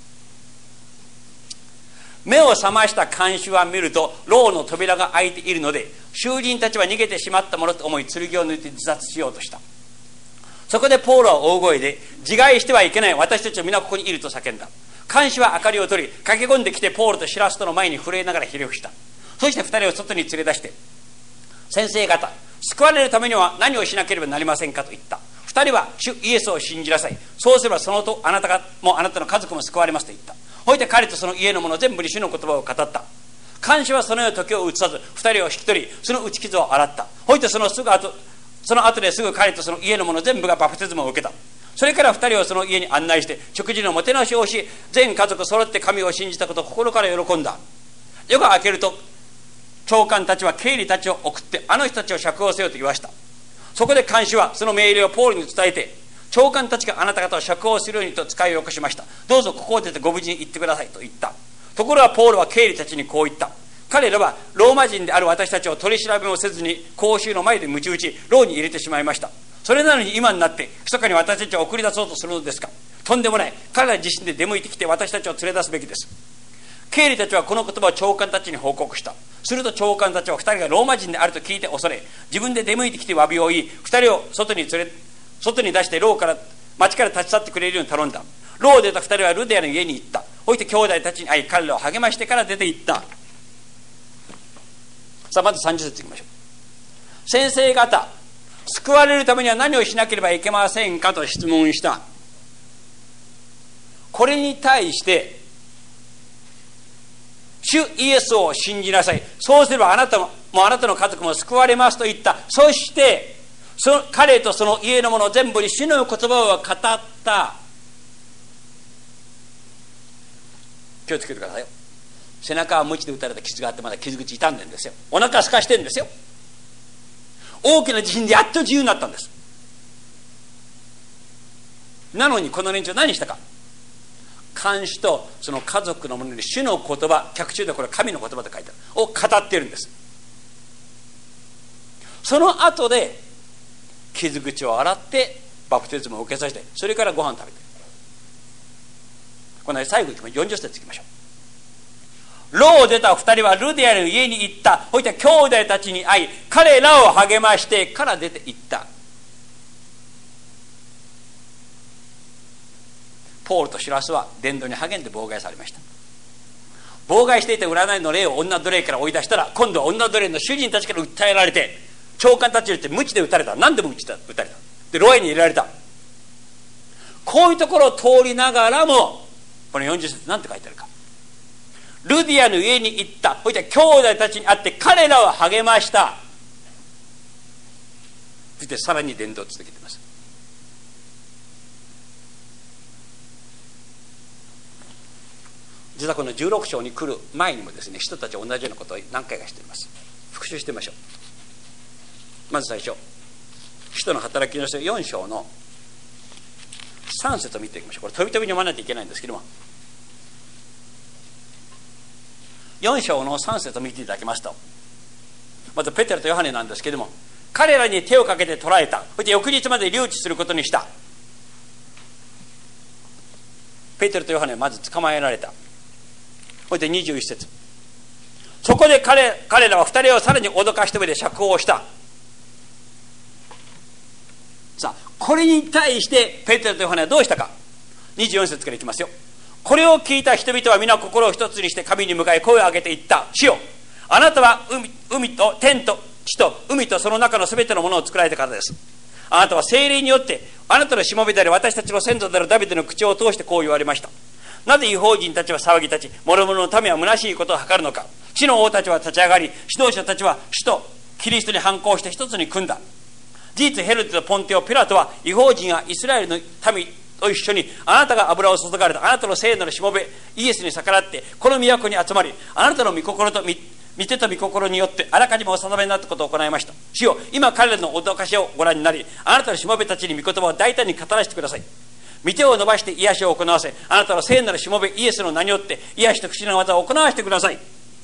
う。目を覚ました看守は見ると牢の扉が開いているので、囚人たちは逃げてしまったものと思い剣を抜いて自殺しようとした。そこでポールは大声で、自害してはいけない、私たちは皆ここにいると叫んだ。看守は明かりを取り、駆け込んできてポールとシラスとの前に震えながらひれ伏した。そして2人を外に連れ出して、先生方、救われるためには何をしなければなりませんかと言った。2人は主イエスを信じなさい。そうすればそのとあなたがもあなたの家族も救われますと言った。ほいで彼とその家の者全部に主の言葉を語った。看守はそのよう時を移さず2人を引き取り、その打ち傷を洗った。ほいでその後ですぐ彼とその家の者全部がバプテスマを受けた。それから2人をその家に案内して食事のもてなしをし、全家族揃って神を信じたことを心から喜んだ。夜が明けると長官たちは経理たちを送ってあの人たちを釈放せよと言わした。そこで看守はその命令をポールに伝えて、長官たちがあなた方を釈放するようにと使いを起こしました。どうぞここを出てご無事に行ってくださいと言った。ところがポールは経理たちにこう言った。彼らはローマ人である私たちを取り調べもせずに公衆の前で鞭打ち牢に入れてしまいました。それなのに今になって密かに私たちを送り出そうとするのですか。とんでもない。彼ら自身で出向いてきて私たちを連れ出すべきです。経理たちはこの言葉を長官たちに報告した。すると長官たちは2人がローマ人であると聞いて恐れ、自分で出向いてきて詫びを言い、2人を外に出して町から立ち去ってくれるように頼んだ。牢を出た2人はルデアの家に行った。おいて兄弟たちに会い、彼らを励ましてから出て行った。さあまず30節いきましょう。先生方、救われるためには何をしなければいけませんかと質問した。これに対して主イエスを信じなさい。そうすればあなたの家族も救われますと言った。そして彼とその家の者全部に主の言葉を語った。気をつけてくださいよ。背中は鞭で打たれた傷があってまだ傷口傷んでるんですよ。お腹はすかしてるんですよ。大きな地震でやっと自由になったんです。なのにこの連中は何したか。看守とその家族の者に主の言葉、脚注でこれ神の言葉と書いてあるを語っているんです。その後で傷口を洗ってバプテスマを受けさせて、それからご飯食べて、この最後40節いきましょう。牢を出た2人はルデアの家に行った。ほいて兄弟たちに会い、彼らを励ましてから出て行った。ポールとシラスは伝道に励んで妨害されました。妨害していた占いの霊を女奴隷から追い出したら、今度は女奴隷の主人たちから訴えられて長官たちによって鞭で撃たれた。何でも鞭で撃たれた。で牢屋に入れられた。こういうところを通りながらも、この40節何て書いてあるか。ルディアの家に行った。そして兄弟たちに会って彼らを励ました。そしてさらに伝道を続けています。実はこの16章に来る前にもですね、人たちは同じようなことを何回かしています。復習してみましょう。まず最初、使徒の働きの書4章の3節を見ていきましょう。これ飛び飛びに読まないといけないんですけども、4章の3節を見ていただきますと、まずペテロとヨハネなんですけども、彼らに手をかけて捕らえた。そして翌日まで留置することにした。ペテロとヨハネはまず捕まえられた。そして21節、そこで彼らは2人をさらに脅かした上で釈放をした。さあ、これに対してペテロとヨハネはどうしたか。24節からいきますよ。これを聞いた人々は皆心を一つにして神に向かい声を上げて言った。主よ、あなたは海と天と地と海とその中のすべてのものを作られた方です。あなたは聖霊によってあなたのしもべである私たちの先祖であるダビデの口を通してこう言われました。なぜ異邦人たちは騒ぎ立ち、諸々の民は虚しいことを図るのか。地の王たちは立ち上がり、指導者たちは主とキリストに反抗して一つに組んだ。事実ヘロデとポンテオ・ピラトは異邦人がイスラエルの民と一緒にあなたが油を注がれたあなたの聖なるしもべイエスに逆らってこの都に集まり、あなたの御心と御手と御心によってあらかじめお定めになったことを行いました。主よ、今彼らの脅かしをご覧になり、あなたのしもべたちに御言葉を大胆に語らせてください。御手を伸ばして癒しを行わせ、あなたの聖なるしもべイエスの名によって癒しと不思議な技を行わせてください。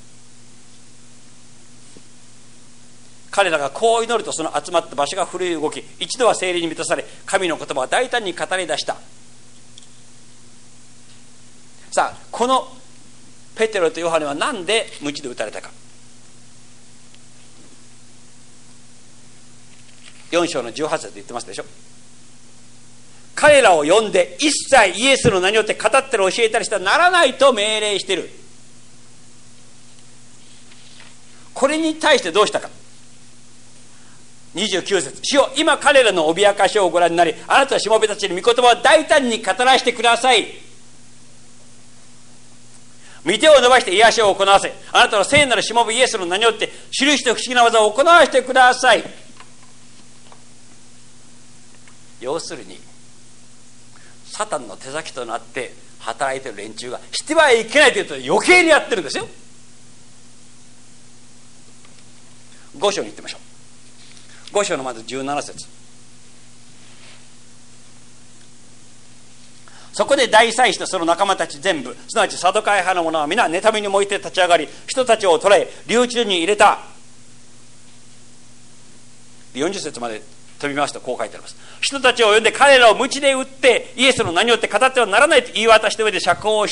彼らがこう祈ると、その集まった場所が震え動き、一度は聖霊に満たされ、神の言葉を大胆に語り出した。さあ、このペテロとヨハネは何で鞭で打たれたか。4章の18節で言ってますでしょ。彼らを呼んで一切イエスの名によって語ったり教えたりしてはならないと命令している。これに対してどうしたか。29節、主よ、今彼らの脅かしをご覧になり、あなたのしもべたちに御言葉を大胆に語らせてください。御手を伸ばして癒しを行わせ、あなたの聖なるしもべイエスの名によって印と不思議な技を行わせてください。要するにサタンの手先となって働いている連中がしてはいけないというと余計にやってるんですよ。5章に行ってみましょう。5章のまず17節、そこで大祭司とその仲間たち全部、すなわちサドカイ派の者は皆妬みに燃えて立ち上がり、人たちを捕らえ留置所に入れた。40節まで飛びますとこう書いてあります。人たちを呼んで彼らを鞭で打ってイエスの名によって語ってはならないと言い渡した上で釈放をした。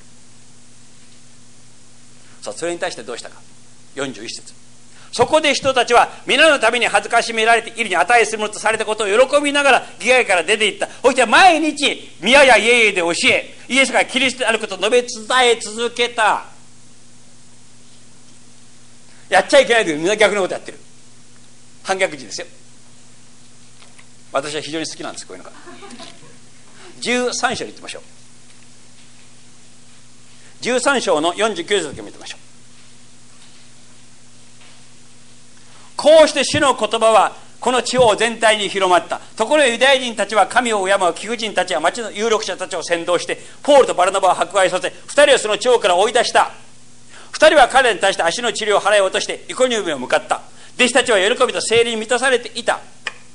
さあ、それに対してどうしたか。41節、そこで人たちは皆のために恥ずかしめられているに値するものとされたことを喜びながら議会から出ていった。そして毎日宮や家々で教え、イエスがキリストであることを述べ伝え続けた。やっちゃいけないけどみんな逆のことやってる。反逆児ですよ。私は非常に好きなんです、こういうのが。13章に行ってみましょう。13章の49節を見てみましょう。こうして主の言葉はこの地方全体に広まった。ところがユダヤ人たちは神を敬う貴婦人たちは町の有力者たちを扇動してポールとバルナバを迫害させ、2人をその地方から追い出した。2人は彼らに対して足の治療を払い落としてイコニウムへ向かった。弟子たちは喜びと聖霊に満たされていた。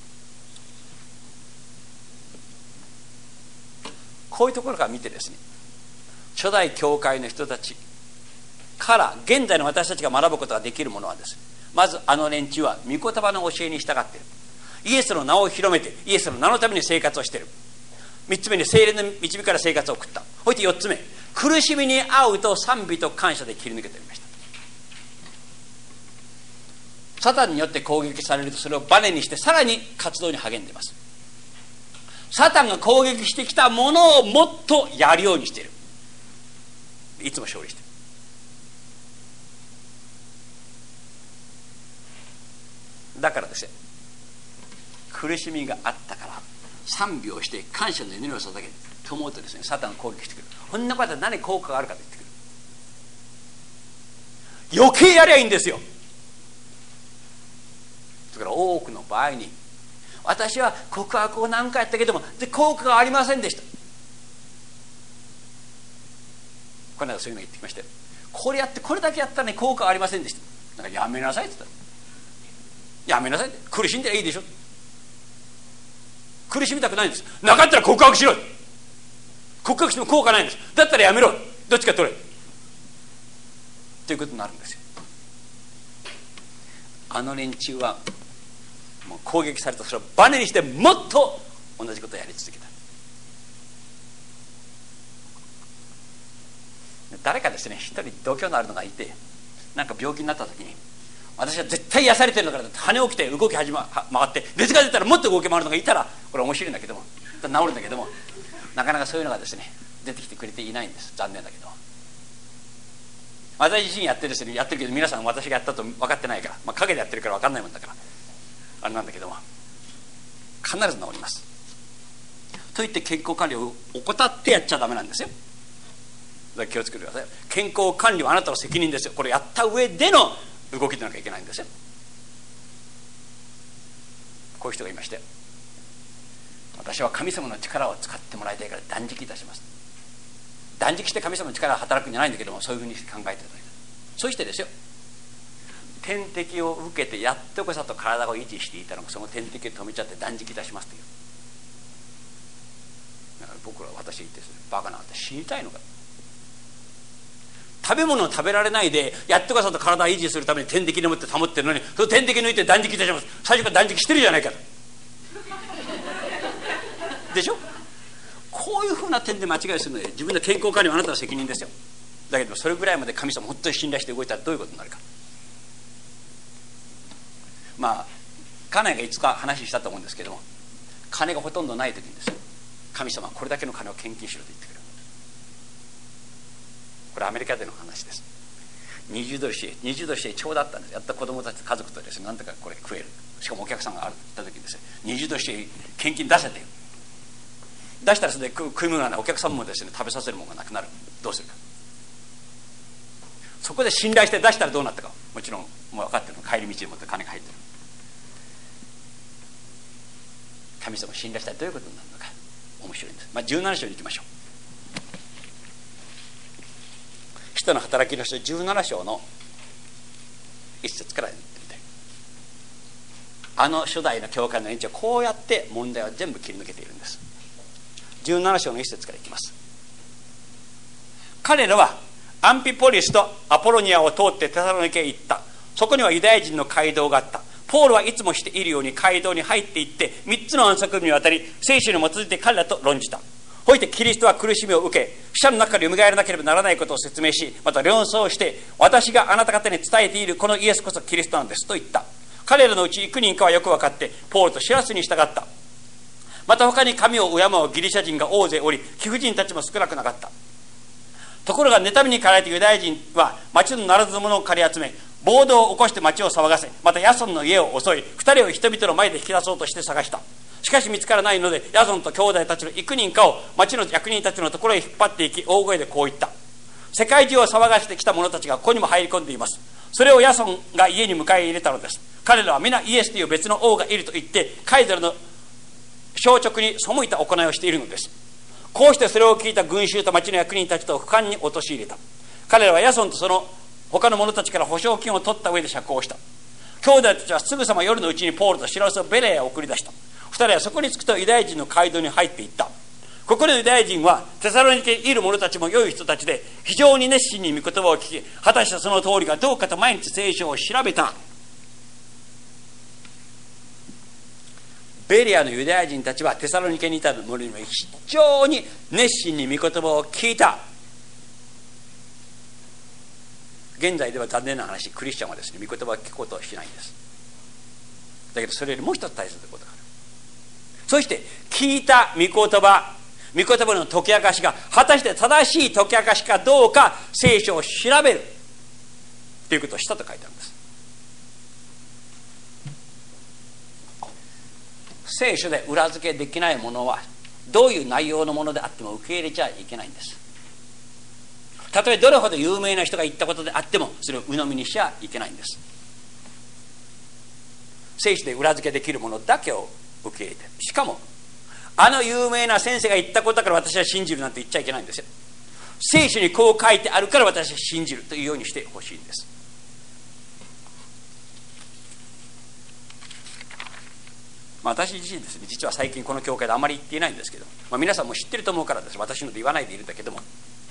こういうところから見てですね、初代教会の人たちから現在の私たちが学ぶことができるものはですね、まずあの連中は御言葉の教えに従っている。イエスの名を広めてイエスの名のために生活をしている。3つ目に聖霊の導から生活を送った。そして4つ目、苦しみに遭うと賛美と感謝で切り抜けておりました。サタンによって攻撃されるとそれをバネにしてさらに活動に励んでいます。サタンが攻撃してきたものをもっとやるようにしている。いつも勝利している。 だからですよ、苦しみがあったから賛美をして感謝の祈りを捧げると思うとですね、サタンが攻撃してくる。こんなことは何効果があるかと言ってくる。余計やりゃいいんですよ。だから多くの場合に、私は告白を何回やったけども効果がありませんでした。この間そういうの言ってきましたよ。これやってこれだけやったらね効果がありませんでした。だからやめなさいって言ったら、やめなさいって、苦しんでりゃいいでしょ。苦しみたくないんです。なかったら告白しろ。告白しても効果ないんです。だったらやめろ。どっちか取れということになるんですよ。あの連中はもう攻撃されたそれをバネにしてもっと同じことをやり続けた。誰かですね、一人度胸のあるのがいて、なんか病気になった時に、私は絶対癒されてるのから羽起きて動き回って熱が出たらもっと動き回るのがいたらこれ面白いんだけども、治るんだけども、なかなかそういうのがですね出てきてくれていないんです。残念だけど、私自身やってですね、やってるけど皆さん私がやったと分かってないから、陰でやってるから分かんないもんだからあれなんだけども、必ず治ります。と言って健康管理を怠ってやっちゃダメなんですよ。だから気をつけてください。健康管理はあなたの責任ですよ。これやった上での動きでなきゃいけないんですよ。こういう人がいまして、私は神様の力を使ってもらいたいから断食いたします。断食して神様の力が働くんじゃないんだけども、そういうふうに考えていただいた。そしてですよ、点滴を受けてやっとこさと体を維持していたのがその点滴を止めちゃって断食いたしますという。だから僕ら私言ってですね、バカなんて死にたいのか。食べ物を食べられないでやっとかさと体を維持するために点滴でもって保ってるのに、その点滴抜いて断食いたします。最初から断食してるじゃないかとでしょ。こういうふうな点で間違いするので自分の健康管理はあなたの責任ですよ。だけどそれぐらいまで神様本当に信頼して動いたらどういうことになるか。家内がいつか話したと思うんですけども、金がほとんどない時にですよ、神様はこれだけの金を献金しろと言ってくる。これアメリカでの話です。20ドルしてちょうどあったんです。やった子供たち家族とですね、なんとかこれ食える、しかもお客さんがあると言った時にですね、20ドルして献金出せて、出したらそれで食い物がない、お客さんもですね食べさせるものがなくなる。どうするか。そこで信頼して出したらどうなったか、もちろんもう分かってるの。帰り道に持って金が入ってる。神様を信頼したらどういうことになるのか面白いんです。17章に行きましょう。使徒の働きの書17章の1節から見てみたい。あの初代の教会の連中はこうやって問題を全部切り抜けているんです。17章の1節からいきます。彼らはアンピポリスとアポロニアを通ってテサロニケへ行った。そこにはユダヤ人の街道があった。ポールはいつもしているように街道に入っていって3つの暗殺日にわたり聖書に基づいて彼らと論じた。ほいてキリストは苦しみを受け、死者の中から蘇らなければならないことを説明し、また論争して、私があなた方に伝えているこのイエスこそキリストなんですと言った。彼らのうち幾人かはよく分かってポールとシラスに従った。また他に神を敬うギリシャ人が大勢おり、貴婦人たちも少なくなかった。ところが妬みに駆られてユダヤ人は町のならず者を借り集め、暴動を起こして町を騒がせ、またヤソンの家を襲い、2人を人々の前で引き出そうとして探した。しかし見つからないので、ヤソンと兄弟たちの幾人かを町の役人たちのところへ引っ張っていき、大声でこう言った。世界中を騒がしてきた者たちがここにも入り込んでいます。それをヤソンが家に迎え入れたのです。彼らは皆イエスという別の王がいると言ってカイザルの消直に背いた行いをしているのです。こうしてそれを聞いた群衆と町の役人たちと不寛に陥れた。彼らはヤソンとその他の者たちから保証金を取った上で釈放した。兄弟たちはすぐさま夜のうちにポールとシラスをベレアへ送り出した。2人はそこに着くとユダヤ人の街道に入っていった。ここでユダヤ人はテサロニケにいる者たちも良い人たちで、非常に熱心に御言葉を聞き、果たしてその通りがどうかと毎日聖書を調べた。ベレアのユダヤ人たちはテサロニケにいた者にも非常に熱心に御言葉を聞いた。現在では残念な話、クリスチャンはですね、御言葉を聞くことをしないんです。だけどそれよりもう一つ大切なことがある。そして聞いた御言葉の解き明かしが果たして正しい解き明かしかどうか聖書を調べるということをしたと書いてあるんです。 聖書で裏付けできないものはどういう内容のものであっても受け入れちゃいけないんです。たとえどれほど有名な人が言ったことであってもそれを鵜呑みにしちゃいけないんです。聖書で裏付けできるものだけを受け入れて、しかもあの有名な先生が言ったことだから私は信じるなんて言っちゃいけないんですよ。聖書にこう書いてあるから私は信じるというようにしてほしいんです。私自身ですね、実は最近この教会であまり言っていないんですけど、皆さんも知ってると思うからです。私ので言わないでいるんだけども、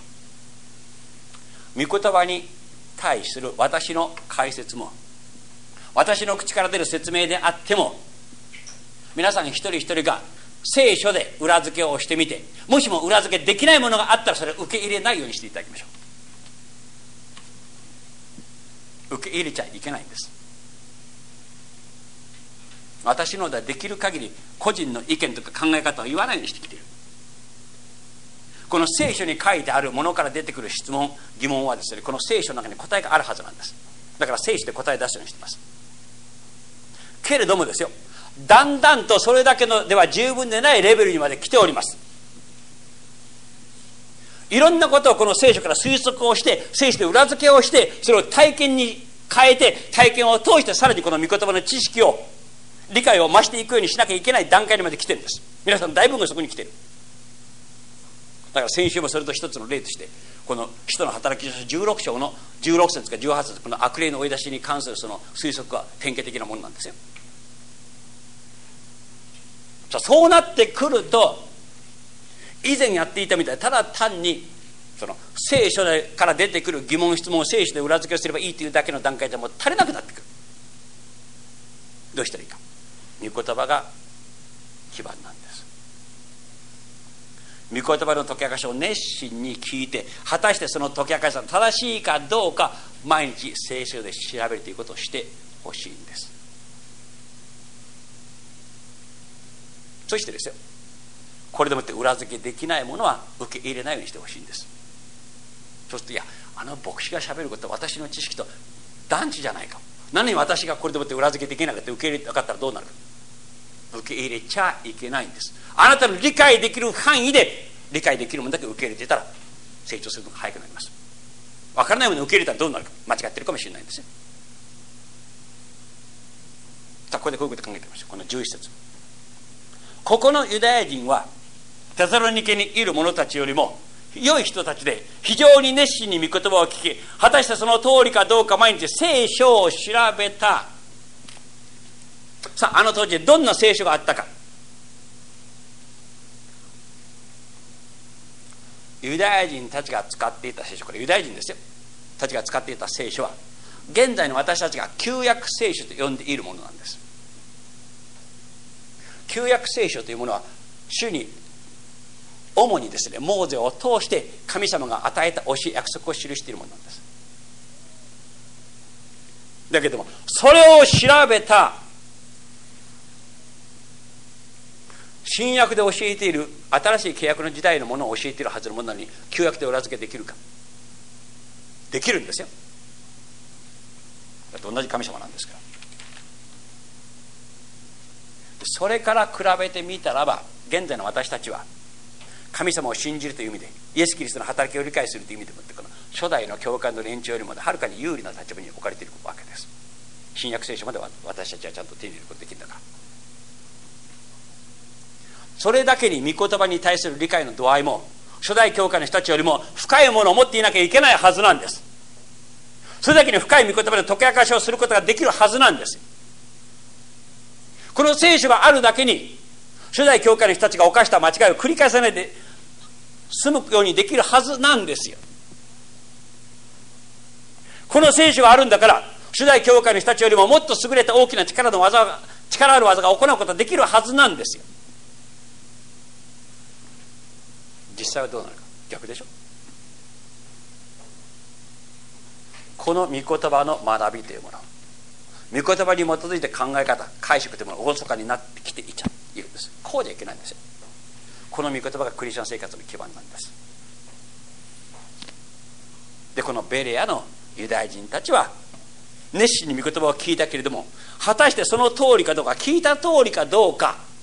御言葉に対する私の解説も私の口から出る説明であっても、皆さん一人一人が聖書で裏付けをしてみて、もしも裏付けできないものがあったらそれを受け入れないようにしていただきましょう。受け入れちゃいけないんです。私のではできる限り個人の意見とか考え方を言わないようにしてきている。この聖書に書いてあるものから出てくる質問疑問はですね、この聖書の中に答えがあるはずなんです。だから聖書で答え出すようにしています。けれどもですよ、だんだんとそれだけのでは十分でないレベルにまで来ております。いろんなことをこの聖書から推測をして、聖書で裏付けをして、それを体験に変えて、体験を通してさらにこの御言葉の知識を理解を増していくようにしなきゃいけない段階にまで来てるんです。皆さん大部分がそこに来てる。だから先週もそれと一つの例として、この使徒の働き書16章の16節か18節、この悪霊の追い出しに関するその推測は典型的なものなんですよ。そうなってくると、以前やっていたみたいにただ単にその聖書から出てくる疑問質問を聖書で裏付けをすればいいというだけの段階でもう足りなくなってくる。どうしたらいいか。御言葉が基盤なんです。御言葉の解き明かしを熱心に聞いて、果たしてその解き明かしが正しいかどうか毎日聖書で調べるということをしてほしいんです。そしてですよ、これでもって裏付けできないものは受け入れないようにしてほしいんです。そうすると、いや、あの牧師がしゃべることは私の知識と団地じゃないか、何に私がこれでもって裏付けできなかった受け入れなかったらどうなるか。受け入れちゃいけないんです。あなたの理解できる範囲で理解できるものだけ受け入れてたら成長するのが早くなります。分からないものを受け入れたらどうなるか、間違ってるかもしれないんですよ。さあ、ここでこういうことを考えてみましょう。この11節、ここのユダヤ人はテサロニケにいる者たちよりも良い人たちで、非常に熱心に御言葉を聞き、果たしてその通りかどうか毎日聖書を調べた。さあ、あの当時どんな聖書があったか。ユダヤ人たちが使っていた聖書、これユダヤ人ですよ、たちが使っていた聖書は現在の私たちが旧約聖書と呼んでいるものなんです。旧約聖書というものは主に主にですね、モーゼを通して神様が与えた教え、約束を記しているものなんです。だけどもそれを調べた新約で教えている新しい契約の時代のものを教えているはずのものに旧約で裏付けできるか。できるんですよ。だって同じ神様なんですから。それから比べてみたらば、現在の私たちは神様を信じるという意味で、イエス・キリストの働きを理解するという意味でもって、この初代の教会の連中よりもはるかに有利な立場に置かれているわけです。新約聖書までは私たちはちゃんと手に入れることができるんだから。それだけに御言葉に対する理解の度合いも初代教会の人たちよりも深いものを持っていなきゃいけないはずなんです。それだけに深い御言葉で解き明かしをすることができるはずなんです。この聖書があるだけに初代教会の人たちが犯した間違いを繰り返さないで済むようにできるはずなんですよ。この聖書があるんだから初代教会の人たちよりももっと優れた大きな力ある技が行うことができるはずなんですよ。実際はどうなるか、逆でしょ。この御言葉の学びというもの、御言葉に基づいて考え方、解釈というものがおろそかになってきているんです。こうじゃいけないんですよ。この御言葉がクリスチャン生活の基盤なんです。で、このベレアのユダヤ人たちは熱心に御言葉を聞いたけれども、果たしてその通りかどうか、聞いた通りかどうか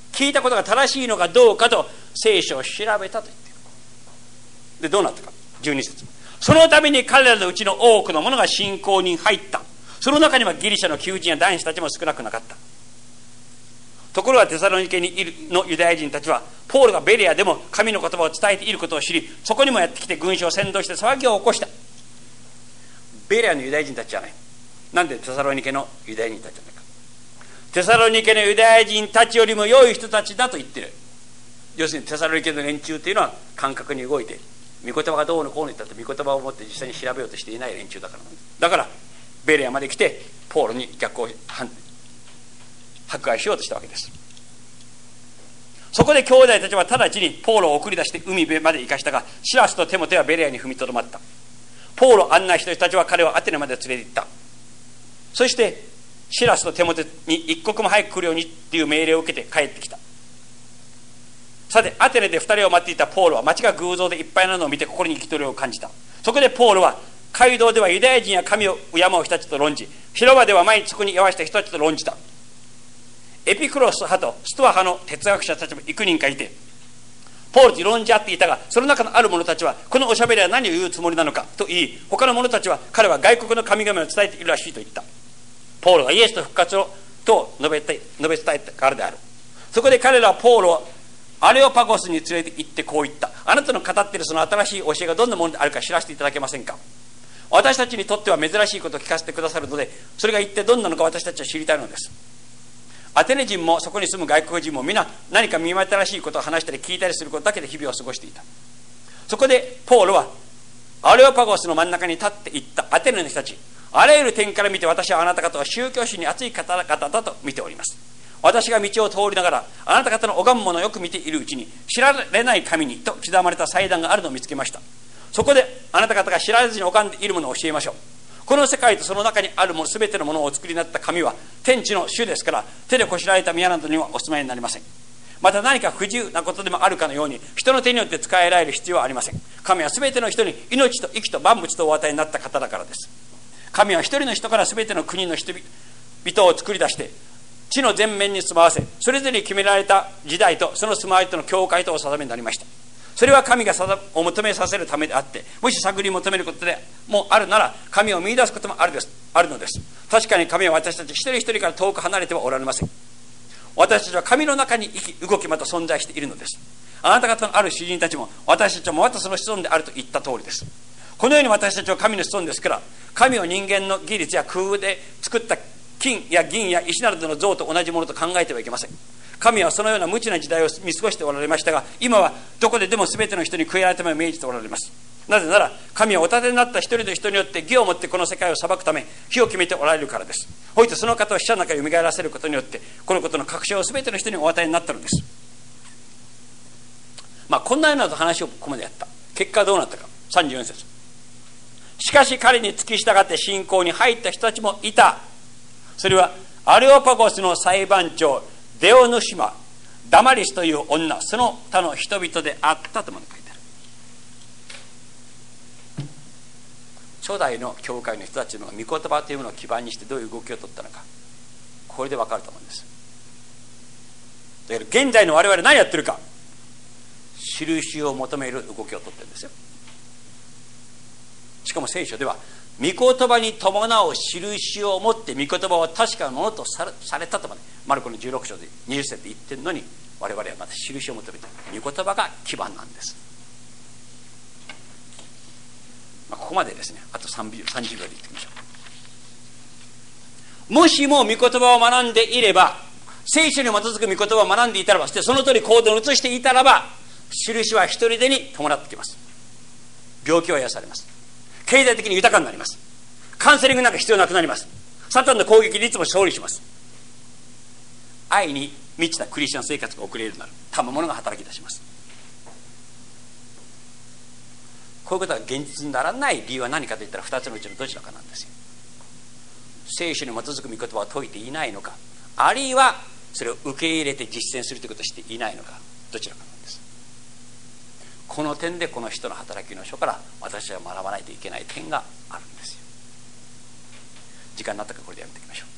聞いたことが正しいのかどうかと聖書を調べたと言っている。でどうなったか。12節、そのために彼らのうちの多くの者が信仰に入った。その中にはギリシャの求人や男子たちも少なくなかった。ところがテサロニケにいるのユダヤ人たちはポールがベレアでも神の言葉を伝えていることを知り、そこにもやってきて群衆を扇動して騒ぎを起こした。ベレアのユダヤ人たちじゃない。なんでテサロニケのユダヤ人たちじゃないか。テサロニケのユダヤ人たちよりも良い人たちだと言ってる。要するにテサロニケの連中というのは感覚に動いて、御言葉がどうのこうの言ったって御言葉を持って実際に調べようとしていない連中だからなんです。だからベレアまで来てポールに逆を迫害しようとしたわけです。そこで兄弟たちは直ちにポールを送り出して海辺まで行かしたが、シラスとテモテはベレアに踏みとどまった。ポールを案内した人たちは彼をアテネまで連れて行った。そしてシラスとテモテに一刻も早く来るようにっていう命令を受けて帰ってきた。さてアテネで2人を待っていたポールは街が偶像でいっぱいなのを見て心に憤りを感じた。そこでポールは街道ではユダヤ人や神を敬う人たちと論じ、広場では毎日そこに居合わせた人たちと論じた。エピクロス派とストア派の哲学者たちも幾人かいてポールと論じ合っていたが、その中のある者たちはこのおしゃべりは何を言うつもりなのかと言い、他の者たちは彼は外国の神々を伝えているらしいと言った。ポールがイエスと復活をと述べ伝えたからである。そこで彼らはポールをアレオパゴスに連れて行ってこう言った。あなたの語っているその新しい教えがどんなものであるか知らせていただけませんか。私たちにとっては珍しいことを聞かせてくださるので、それが一体どんなのか私たちは知りたいのです。アテネ人もそこに住む外国人も皆何か見新しいことを話したり聞いたりすることだけで日々を過ごしていた。そこでポールはアレオパゴスの真ん中に立って言った。アテネの人たち、あらゆる点から見て私はあなた方を宗教心に熱い方々だと見ております。私が道を通りながらあなた方の拝むものをよく見ているうちに、知られない神にと刻まれた祭壇があるのを見つけました。そこであなた方が知られずに拝んでいるものを教えましょう。この世界とその中にあるもの全てのものをお作りになった神は天地の主ですから、手でこしらえた宮などにはお住まいになりません。また何か不自由なことでもあるかのように人の手によって使えられる必要はありません。神は全ての人に命と息と万物とお与えになった方だからです。神は一人の人から全ての国の人々を作り出して地の全面に住まわせ、それぞれに決められた時代とその住まわりとの境界とお定めになりました。それは神がお求めさせるためであって、もし探り求めることでもあるなら神を見出すこともあるのです。確かに神は私たち一人一人から遠く離れてはおられません。私たちは神の中に生き動きまた存在しているのです。あなた方のある主人たちも私たちもまたその子孫であると言った通りです。このように私たちは神の子孫ですから、神を人間の技術や工夫で作った金や銀や石などの像と同じものと考えてはいけません。神はそのような無知な時代を見過ごしておられましたが、今はどこででも全ての人に悔い改めを命じておられます。なぜなら神はお立てになった一人の人によって義をもってこの世界を裁くため日を決めておられるからです。ほいてその方を死者の中に蘇らせることによってこのことの確証を全ての人にお与えになったのです。こんなような話をここまでやった。結果はどうなったか。34節、しかし彼に付き従って信仰に入った人たちもいた。それはアレオパゴスの裁判長デオヌシマ、ダマリスという女、その他の人々であったとも書いてある。初代の教会の人たちの御言葉というものを基盤にしてどういう動きを取ったのか、これで分かると思うんです。だから現在の我々何やってるか、印を求める動きを取ってるんですよ。しかも聖書では御言葉に伴う印を持って御言葉は確かなものとされたとまでマルコの16章で20節で言ってるのに、我々はまた印を求めている。御言葉が基盤なんです。ここまでですね。あと30秒で言ってみましょう。もしも御言葉を学んでいれば、聖書に基づく御言葉を学んでいたらば、その通り行動に移していたらば、印は一人でに伴ってきます。病気は癒されます。経済的に豊かになります。カウンセリングなんか必要なくなります。サタンの攻撃にいつも勝利します。愛に満ちたクリスチャン生活が送れるようになる。賜物が働き出します。こういうことが現実にならない理由は何かといったら2つのうちのどちらかなんですよ。聖書に基づく御言葉を説いていないのか、あるいはそれを受け入れて実践するということをしていないのか、どちらかなんです。この点でこの人の働きの書から私は学ばないといけない点があるんですよ。時間になったからこれでやめていきましょう。